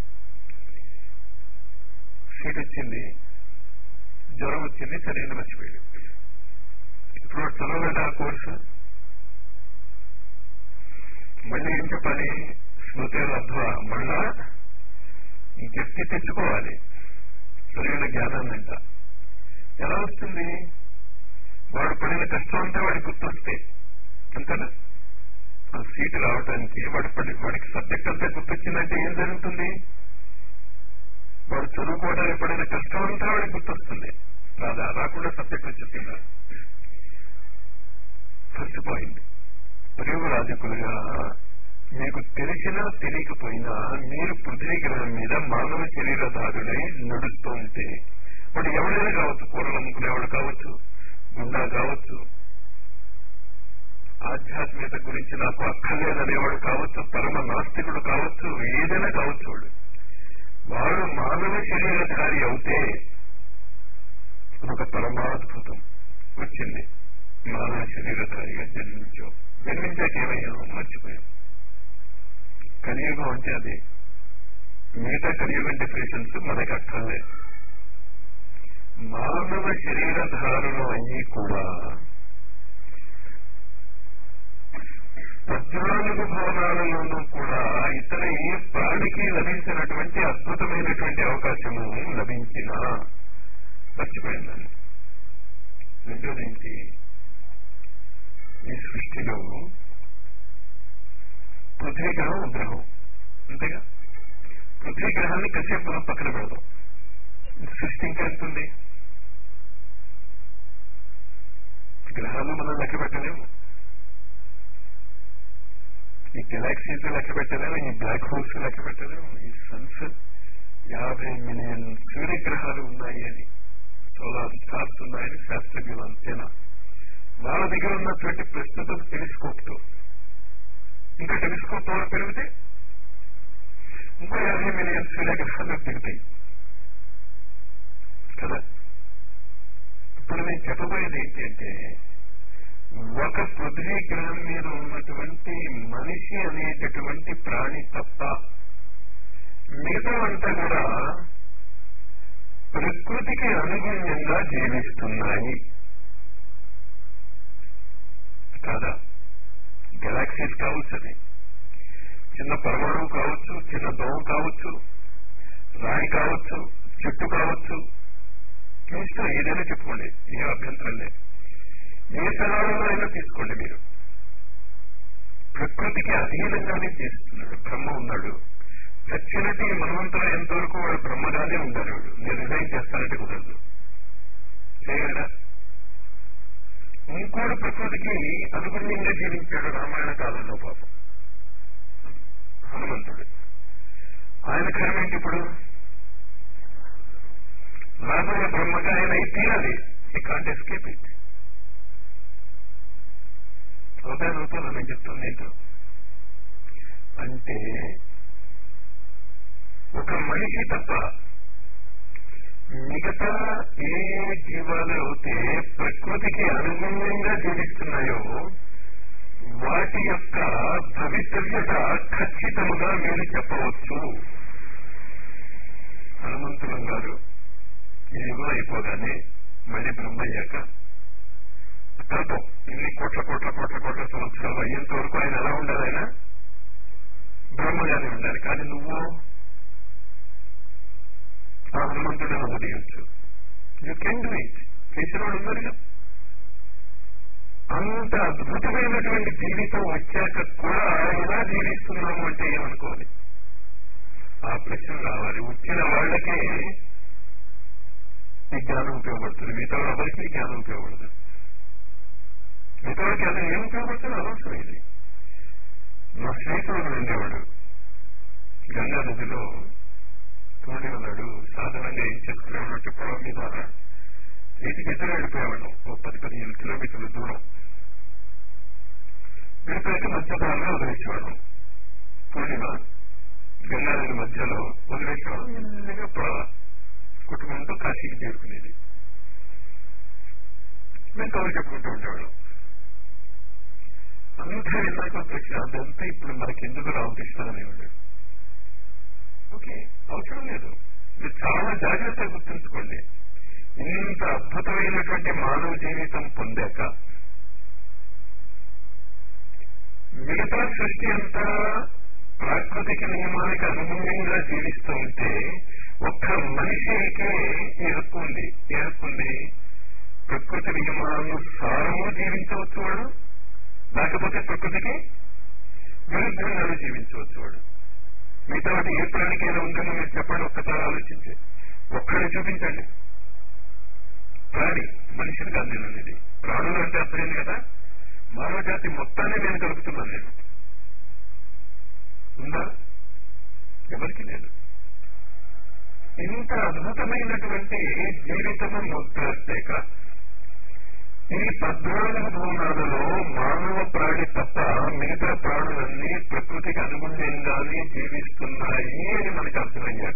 సీట్ వచ్చింది, జ్వరం వచ్చింది, సరైన మర్చిపోయాడు. ఇప్పుడు చదవగలట ఆ కోర్సు. మళ్ళీ ఏం చెప్పాలి? స్మృతి లబ్ధ, మళ్ళా గట్టి తెచ్చుకోవాలి సరైన జ్ఞానాన్ని. అంట ఎలా వస్తుంది? వాడు పడిన కష్టం అంతా వాడికి గుర్తొస్తే అంతేనా? ఆ సీటు రావటానికి వాడికి సబ్జెక్ట్ అంతా గుర్తొచ్చిందంటే ఏం జరుగుతుంది? వాడు చదువుకోవడానికి పడిన కష్టం అంతా వాడికి గుర్తొస్తుంది. రాకుండా సబ్జెక్ట్ వచ్చేస్తుందా? First point. ప్రయోగరాజకులుగా మీకు తెలిసినా తెలియకపోయినా మీరు పృథ్వీ గ్రహం మీద మానవ శరీరధారుడై నడుస్తూ ఉంటే, వాడు ఎవరైనా కావచ్చు, కూరలు అమ్ముకునేవాడు కావచ్చు, గుండా కావచ్చు, ఆధ్యాత్మికత గురించి నాకు అక్కర్లేదనేవాడు కావచ్చు, పరమ నాస్తికుడు కావచ్చు, ఏదైనా కావచ్చు. వాడు మానవ శరీరధారి అవుతే ఒక పరమాద్భుతం వచ్చింది. మానవ శరీరధారిగా జన్మించాక ఏమయ్యాం మర్చిపోయాం. కలియుగం అంటే అది. మిగతా కలియుగం డిఫరెషన్స్ మనకి అక్కర్లేదు. మానవ శరీరధారులు అన్నీ కూడా 14 భవనాలలోనూ కూడా ఇతర ఏ ప్రాణికి లభించినటువంటి అద్భుతమైనటువంటి అవకాశము లభించినా మర్చిపోయిందని. రెండోది ఏంటి? ఈ సృష్టిలో పృథ్వీ గ్రహం గ్రహం అంతేగా. పృథ్వీ గ్రహాన్ని కాసేపు మనం పక్కన పెడదాం. సృష్టి ఇంకా ఎంతుంది? గ్రహాలు మనం లెక్క పెట్టలేము, ఈ గెలాక్సీస్ లెక్క పెట్టలేము, ఈ బ్లాక్ హోల్స్ లెక్క పెట్టలేము. ఈ సన్స్ 50 మిలియన్ సూర్యగ్రహాలు ఉన్నాయి అని, సోలార్ స్టార్స్ ఉన్నాయని శాస్త్రజ్ఞులు అంతేనా. వాళ్ళ దగ్గర ఉన్నటువంటి ప్రస్తుత టెలిస్కోప్ తో ఇంకా టెలిస్కోప్ పవర్ పెరిగితే ఇంకో 50 మిలియన్ సూర్యగ్రహాలు దిగుతాయి కదా. ఇప్పుడు నేను చెప్పబోయేది ఏంటంటే, ఒక పృథ్వీ గ్రహం మీద ఉన్నటువంటి మనిషి అనేటటువంటి ప్రాణి తప్ప మిగతావంతా కూడా ప్రకృతికి అనుగుణ్యంగా జీవిస్తున్నాయి కాదా. గెలాక్సీస్ కావచ్చు, అది చిన్న పరమాణువు కావచ్చు, చిన్న దోమ కావచ్చు, రాయి కావచ్చు, చెట్టు కావచ్చు, ఇష్టం ఏదైనా చెప్పుకోండి, ఏ అభ్యంతరం లేదు. ఏ స్థలాలలో అయినా తీసుకోండి మీరు. ప్రకృతికి అధీనంగానే చేస్తున్నాడు. బ్రహ్మ ఉన్నాడు. చచ్చినట్టు ఈ మనమంతా ఎంతవరకు వాడు బ్రహ్మగానే ఉండాలి. వాడు నేను రిజైన్ చేస్తానంటే కుదరదు. చేయగలరా? ఇంకోడు ప్రకృతికి అనుగుణ్యంగా జీవించాడు రామాయణ కాలంలో పాపం హనుమంతుడు. ఆయన కర్మేంటి? ఇప్పుడు రాబోయే బ్రహ్మగా ఆయన అయి తీరాలి. ఈ కాంట్ ఎస్కేప్ ఇట్. అవుతాను నేను చెప్తాను నీతో. అంటే ఒక మనిషి తప్ప మిగతా ఏ జీవాలు అయితే ప్రకృతికి అనుగుణంగా జీవిస్తున్నాయో వాటి యొక్క భవితవ్యత ఖచ్చితముగా మీరు చెప్పవచ్చు. హనుమంతులం గారు ఈ యుగం అయిపోగానే మళ్ళీ బ్రహ్మయ్యాక కల్పం ఇన్ని కోట్ల కోట్ల కోట్ల కోట్ల సంవత్సరాలు అయ్యేంత వరకు ఆయన ఎలా ఉండాలి? ఆయన బ్రహ్మగానే ఉండాలి. కానీ నువ్వు ఆ హనుమంతుడిని ఉదయించు. You can do it. చేసిన వాడు ఉన్నారుగా. అంత అద్భుతమైనటువంటి జీవితం వచ్చాక కూడా ఎలా జీవిస్తున్నాము అంటే ఏమనుకోవాలి? ఆ ప్రశ్న రావాలి. వచ్చిన వాళ్ళకే ఈ జ్ఞానం ఉపయోగపడుతుంది. మిగతా ఎవరికి జ్ఞానం ఉపయోగపడదు. మిగతా వాళ్ళకి అది ఏం ఉపయోగపడుతుంది? అనవసరం. ఇది మా స్నేహితుడు ఉండేవాడు గంగా నదిలో తోడి ఉన్నాడు. సాధారణంగా ఏం చేసుకునేవాడు? పొలం మీద నీటికి ఎదురు వెళ్ళిపోయేవాడు. ఓ 10-15 కిలోమీటర్ల దూరం వెళ్ళిపోయాక మధ్యదారులో వదిలేసేవాడు. పూర్ణిమ గంగా నది మధ్యలో వదిలేసేవాడు. మెల్లగా కుటుంబంతో కాశీకి చేరుకునేది. మేము కబురు చెప్పుకుంటూ ఉండేవాడు. అంతా వెళ్ళాక ప్రశ్న, అదంతా ఇప్పుడు మనకెందుకు రామకృష్ణ అనేవాడు. ఓకే, అవసరం లేదు. మీరు చాలా జాగ్రత్తగా గుర్తుంచుకోండి. ఇంత అద్భుతమైనటువంటి మానవ జీవితం పొందాక మిగతా సృష్టి అంతా ప్రాకృతిక నియమానికి అనుగుణంగా జీవిస్తూ ఉంటే ఒక్క మనిషికే ఈ హక్కు ఉంది. ఏ హక్కు ఉంది? ప్రకృతి నియమానుసారము జీవించవచ్చు వాడు, లేకపోతే ప్రకృతికి విరుద్ధంగా జీవించవచ్చు వాడు. మిగతా వాటి ఏ ప్రాణికైనా ఉందని మీరు చెప్పండి. ఒక్కసారి ఆలోచించి ఒక్కడే చూపించండి. ప్రాణి, మనిషిని కాదు నేను అనేది. ప్రాణులు అంటే అర్థమైంది కదా. మానవ జాతి మొత్తాన్ని నేను కలుపుతున్నాను. నేను ఉందా? ఎవరికి లేదు. ఇంత అద్భుతమైనటువంటి జీవితము మొదలెట్టాక ఈ 14 భూములలో మానవ ప్రాణి తప్ప మిగతా ప్రాణులన్నీ ప్రకృతికి అనుగుణంగానే జీవిస్తున్నాయి అని మనకు అర్థమయ్యాక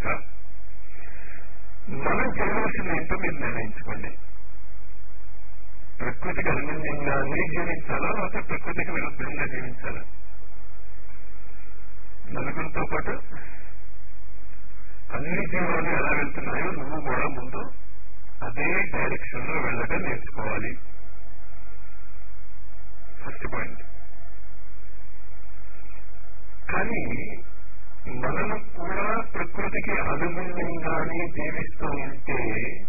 మనం చేయవలసింది ఏంటో మీరు నిర్ణయించుకోండి. ప్రకృతికి అనుగుణంగానే జీవించాలా, లేకపోతే ప్రకృతికి విరుద్ధంగా జీవించాలా? నలుగురితో పాటు అన్ని జీవాలు ఎలా వెళ్తున్నాయో నువ్వు కూడా ముందు అదే డైరెక్షన్ లో వెళ్ళడం నేర్చుకోవాలి. First point. కానీ మనము కూడా ప్రకృతికి అనుగుణంగానే జీవిస్తూ ఉంటే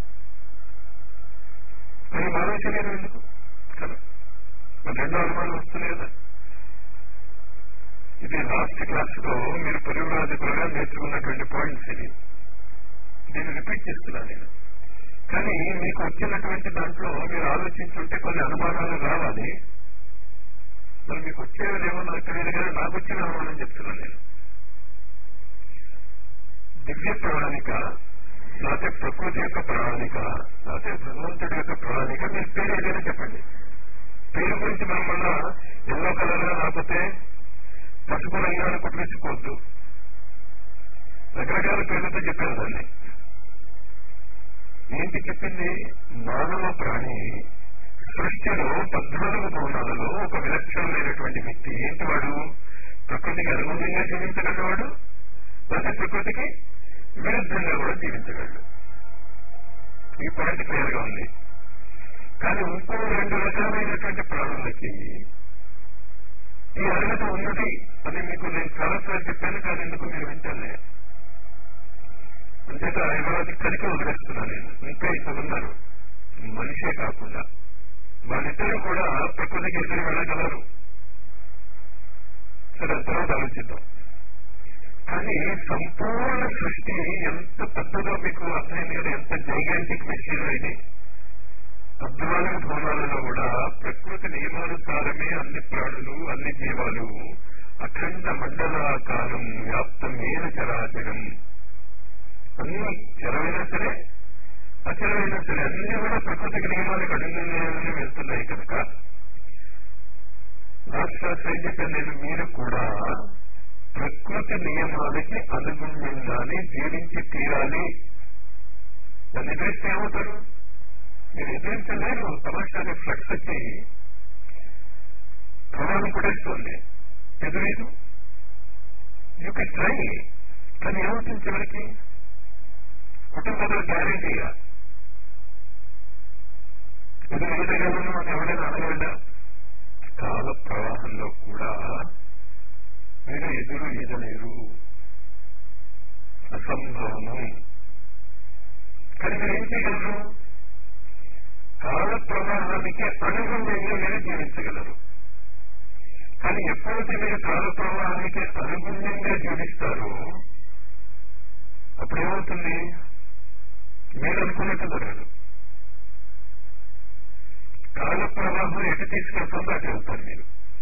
మరి మానవ శరీరం ఎందుకు కదా? రెండో అనుమానం వస్తుంది కదా. ఇది లాస్ట్ క్లాస్ లో మీరు పరివ్రాజకులుగా నేర్చుకున్నటువంటి పాయింట్స్. ఇది దీన్ని రిపీట్ చేస్తున్నాను నేను. కానీ మీకు వచ్చినటువంటి దాంట్లో మీరు ఆలోచించుంటే కొన్ని అనుమానాలు రావాలి. మరి మీకు వచ్చేదేమో నాకు తెలియదు, కానీ నాకు వచ్చిన అనుమానం చెప్తున్నాను నేను. దివ్య ప్రణాళిక, లేకపోతే ప్రకృతి యొక్క ప్రణాళిక, లేకపోతే భగవంతుడి యొక్క ప్రణాళిక, మీరు పేరు ఏదైనా చెప్పండి. పేరు గురించి మనం మళ్ళా ఎల్లో కలర్ లేకపోతే పసుపు రంగాన్ని కుట్టించుకోవద్దు. రకరకాల పేర్లతో చెప్పారు దాన్ని. ఏంటి చెప్పింది? మానవ ప్రాణి సృష్టిలో 14 భవనాలలో ఒక విలక్షణమైనటువంటి వ్యక్తి. ఏంటి వాడు? ప్రకృతికి అనుగుణంగా జీవించగలవాడు, లేకపోతే ప్రకృతికి విరుద్ధంగా కూడా జీవించగలడు. ఈ పాయింట్ క్లియర్ గా ఉంది. కానీ ఇంకో 2 రకాలైనటువంటి ప్రాణులకి ఈ అర్హత ఉన్నది అని మీకు నేను చాలాసార్లు చెప్పాను. కానీ ఎందుకు మీరు వింటానే? అంతేత ఇవాళ కలిసి వదిలేస్తున్నాను నేను. ఇంకా ఇద్దరు ఉన్నారు, మనిషే కాకుండా. వాళ్ళిద్దరూ కూడా ప్రకృతికి ఎదురు వెళ్ళగలరు. సరే, తర్వాత ఆలోచిద్దాం. కానీ సంపూర్ణ సృష్టి ఎంత పెద్దదో మీకు అర్థమైంది కదా. ఎంత జైగాంటిక్ మెషిన్ ఇది. 14 భవనాలలో కూడా ప్రకృతి నియమానుసారమే అన్ని ప్రాణులు, అన్ని జీవాలు అఖండ మండలాకారం వ్యాప్తమైన చరాచరం. అన్ని చరమైనా సరే అచరమైనా సరే అన్ని కూడా ప్రకృతికి నియమాలకు అనుగుణంగానే వెళ్తున్నాయి కనుక రాష్ట్రాలు ఏం చెప్పాను నేను, మీరు కూడా ప్రకృతి నియమాలకి అనుగుణంగానే జీవించి తీరాలి. దాన్ని ఎదురిస్తే ఏమవుతారు? మీరు ఎదురించలేరు. తమాషాగా ఫ్లక్స్ వచ్చి ప్రమాదం పుట్టేస్తుంది, ఎదురేదు. You can try. కానీ ఏమవుతుంది చివరికి? కుటుంబంలో గ్యారెంటీగా ఎదురు ఈదగలను అని ఎవరైనా అనగలడా? కాల ప్రవాహంలో కూడా మీరు ఎదురు ఈదలేరు, అసంభవము. కానీ మీరు ఏం చేయగలరు? కాల ప్రవాహానికి అనుగుణంగా మీరు జీవించగలరు. కానీ ఎప్పుడైతే మీరు కాల ప్రవాహానికి అనుగుణంగా జీవిస్తారో అప్పుడేమవుతుంది? మీరు అనుకున్నట్టు జరగదు. కాల ప్రవాహం ఎటు తీసుకెళ్తుందో అటు వెళ్తారు మీరు.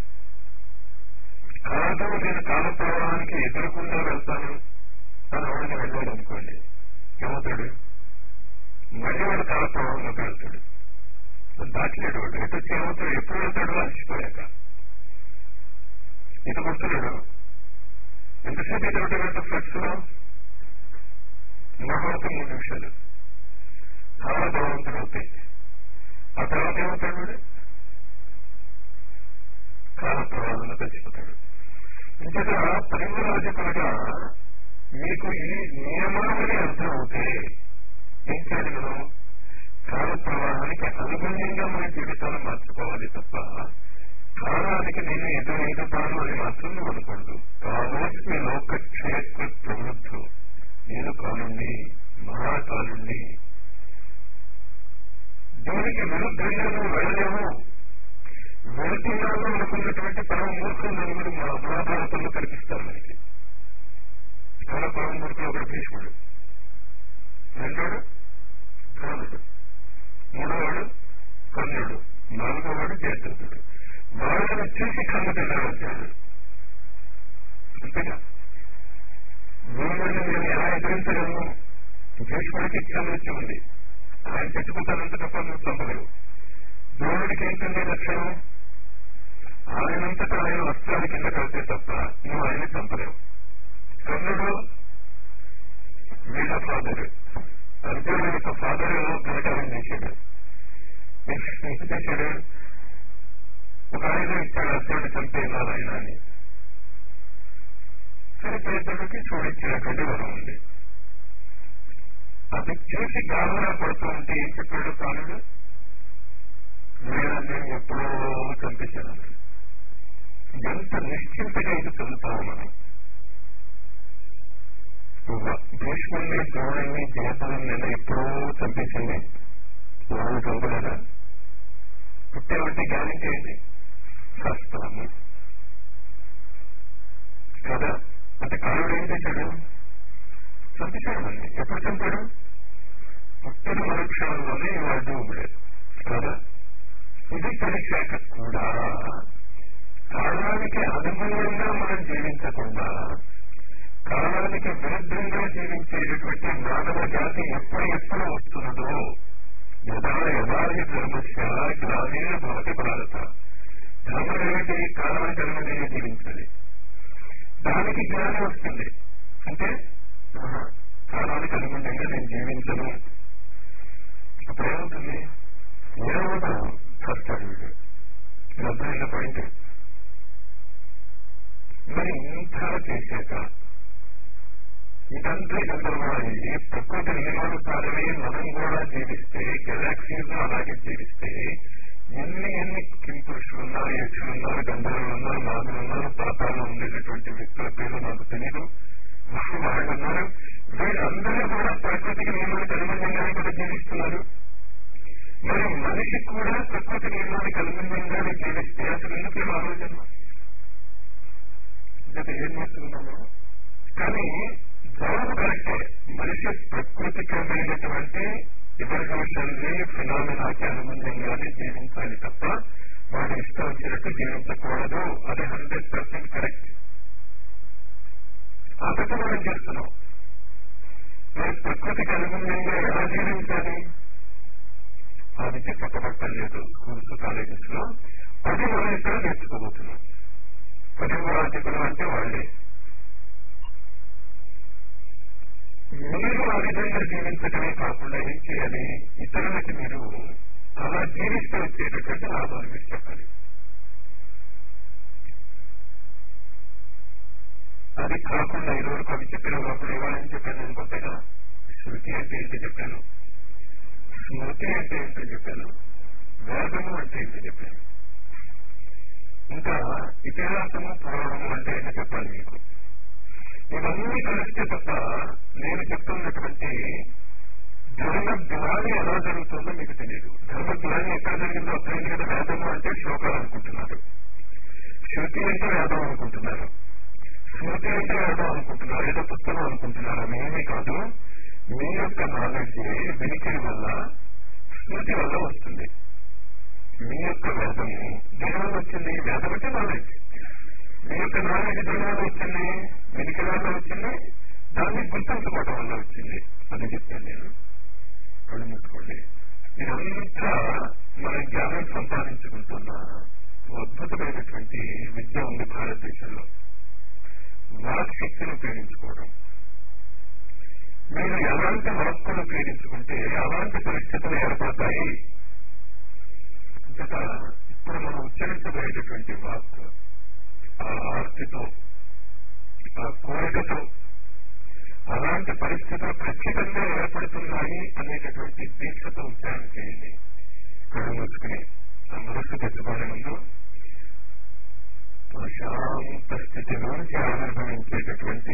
కాదు నేను కాల ప్రవాహానికి ఎదురకుండా వెళ్తాను అని ఎవరైనా వెళ్ళాడు అనుకోండి, ఏమవుతాడు? మళ్ళీ వాడు కాల ప్రవాహంలోకి వెళ్తాడు. దాటలేడు వాడు. ఎటు వచ్చి ఏమవుతాడు? ఎప్పుడు వెళ్తాడు? అలసిపోయాక. ఇది కొడుతున్నాడు. ఎంతసేపు ఎదురుంటే వెళ్తాడు ఫ్లక్స్ లో? మహోత్సవం 3 నిమిషాలు చాలా బలవంతుడు అవుతాయి. ఆ తర్వాత ఏమవుతాడు? వాడు కాల ప్రవాహంలో కలిసిపోతాడు. ఇంతగా పరిమరాజకులుగా మీకు ఈ నియమాలని అర్థం అవుతే ఏం చేయాలి? మనం కాల ప్రవాహానికి అనుగుణంగా మన జీవితాలు మార్చుకోవాలి తప్ప కాలానికి నేను ఎదురెదుతాను అని మాత్రం నువ్వు అనకూడదు. కాలోస్మి లోకక్షేత్ర ప్రవృద్ధు, నేను కానుండి మహాకాలుండి. దీనికి విరుద్ధంగా నువ్వు వెళ్ళలేవు. వెళుతున్నాను అనుకున్నటువంటి పరమ మూర్ఖులు నలుగురు మహాభారతంలో కనిపిస్తారు మనకి. చాలా పరమ మూర్ఖులు ఒకటి భీష్ముడు, రెండోడు ద్రోణుడు, మూడోవాడు కర్ణుడు, నాలుగోవాడు జయద్రథుడు. వాళ్ళని చూసి కన్ను తిన్నాడు. అంతేగా వీళ్ళని నేను ఎలా ఎదిరించగలను? భీష్ముడికి ఇచ్చామృత్యం ఉంది, ఆయన పెట్టుకుంటానంత తప్ప నువ్వు చంపలేవు. ద్రోణుడికి ఏంటంటే లక్షణం? ఆయనంతటా ఆయన వస్త్రాల కింద కలిపే తప్ప నువ్వు ఆయన్ని చంపలేవు. కర్ణుడు వీళ్ళ ఫాదర్, అర్జునుడి యొక్క ఫాదర్ ఘనకారం చేశాడు. ఏం చేశాడు? ఒక ఆయుధం ఇచ్చాడు, అర్జునుడు చంపేయాలి ఆయన అని. చనిపోయేటప్పటికి చూడించినటువంటి వరం ఉంది. అది చూసి గాబరా పడుతూ ఉంటే ఏం చెప్పాడు కానుడు? నేను ఎప్పుడో చంపేశాను. ఎంత నిశ్చింతగా ఇది చదువుతాము మనం. భీష్ముడిని, ద్రోణుడిని, జయద్రథుడిని నేను ఎప్పుడో చంపేసింది, వాళ్ళు చంపలేదా? పుట్టేవంటే గ్యారెంటీ ఏంటి? శాస్త్రము కదా. అంటే కాలుడు ఏం చేశాడు? చంపేశాడు మనని. ఎప్పుడు చంపాడు? పుట్టిన మరుక్షణంలోనే వాళ్ళు ఉండలేదు కదా. ఇది తెలిసాక కూడా కాలానికి అనుగుణంగా మనం జీవించకుండా కాలానికి విరుద్ధంగా జీవించేటటువంటి మానవ జాతి ఎప్పుడు వస్తున్నదో యథా యథాహి ధర్మస్య గ్రామీణ భవతి భారత. ధర్మం ఏమిటి? కాలానికి అనుగుణంగా జీవించాలి. దానికి జ్ఞానం వస్తుంది. అంటే కాలానికి అనుగుణంగా నేను జీవించను. అప్పుడు ఏమవుతుంది? ఏమవుతాను కష్టాడు వీడు. అర్థమైన పాయింట్. మరి ఇంత చేశాక ఇదంతా గందరగోళాన్ని ప్రకృతి నియమానుసారమే మనం కూడా జీవిస్తే, గెలాక్సీస్ అలాగే జీవిస్తే ఎన్ని కింపురుషులున్నారు, యక్షులున్నారు, గంధర్వులున్నారు, నాగులున్నారు, పాతాల్లో ఉండేటటువంటి వ్యక్తుల పేర్లు నాకు తెలియదు, వాళ్ళు ఉన్నారు. వీళ్ళందరూ కూడా ప్రకృతికి నియమానికి అనుగుణంగానే కూడా జీవిస్తున్నారు. మరి మనిషి కూడా ప్రకృతి నియమానికి అనుగుణంగానే జీవిస్తే అసలు ఎందుకు ఆలోచన? ఏం చేస్తున్నాము? కానీ జవాబు కరెక్టే. మనిషి ప్రకృతికమైనటువంటి ఎవరికవసరాన్ని ఫినామినాకి అనుగుణంగానే జీవించాలి తప్ప వాడు ఇష్టం వచ్చినట్టు జీవించకూడదు. అది 100% కరెక్ట్. ఆ పెద్ద మనం చేస్తున్నాం. మరి ప్రకృతికి అనుగుణంగా ఎలా జీవించాలి? ఆ విద్య చెప్పబట్టలేదు స్కూల్స్, కాలేజెస్ లో. అది మనం ఇక్కడ నేర్చుకోబోతున్నాం. పరిమరాజకులు అంటే వాళ్ళే. మీరు ఆ విధంగా జీవించడమే కాకుండా ఏం చేయాలి? ఇతరులకి మీరు అలా జీవిస్తూ వచ్చేటటువంటి లాభాలు మీరు చెప్పాలి. అది కాకుండా ఇదివరకు అవి చెప్పిన లోపల ఇవ్వాలని చెప్పాను. నేను కొత్తగా శృతి అంటే ఏంటి చెప్పాను, స్మృతి అంటే ఏంటో చెప్పాను, వేదము అంటే ఏంటో చెప్పాను. ఇంకా ఇతిహాసము పురాణము అంటే ఏంటో చెప్పాలి మీకు. ఇవన్నీ కలిస్తే తప్ప నేను చెప్తున్నటువంటి ధర్మజ్ఞాని ఎలా జరుగుతుందో మీకు తెలియదు. ధర్మజ్ఞాని ఎక్కడ జరిగిందో అర్థమైంది కదా. వేదము అంటే శ్లోకాలు అనుకుంటున్నారు, శృతి అంటే వేదం అనుకుంటున్నారు, స్మృతి అంటే వేదం అనుకుంటున్నారు, ఏదో పుస్తకం అనుకుంటున్నారు. అవి ఏమీ కాదు. మీ యొక్క నాలెడ్జ్ వినికిడి వల్ల, స్మృతి వల్ల వస్తుంది. మీ యొక్క వేదము దేనివల్ల వచ్చింది? వేదం అంటే నాలెడ్జ్. మీ యొక్క నాలెడ్జ్ దేనివల్ల వచ్చింది? వినికిడి వల్ల వచ్చింది. దాన్ని గుర్తుంచుకోవడం వల్ల వచ్చింది. అని చెప్పాను నేను. కళ్ళు మూసుకోండి. ఇదంతా మన జ్ఞానం సంపాదించుకుంటున్న అద్భుతమైనటువంటి విద్య ఉంది భారతదేశంలో. వాక్ శక్తిని ఉపయోగించుకోవడం. మీరు ఎలాంటి వాక్కును ఉపయోగించుకుంటే అలాంటి పరిస్థితులు ఏర్పడతాయి. అంతటా ఇప్పుడు మనం ఉచ్చరించబోయేటటువంటి వాక్ ఆ ఆర్తితో, ఆ కోరికతో అలాంటి పరిస్థితులు ఖచ్చితంగా ఏర్పడుతున్నాయి అనేటటువంటి దీక్షతో ఉచ్చారణ చేయండి. కళ్ళు మూసుకుని ఆ మనస్సు తెచ్చుకోవడం ముందు ప్రశాంత స్థితిలోంచి ఆవిర్భవించేటటువంటి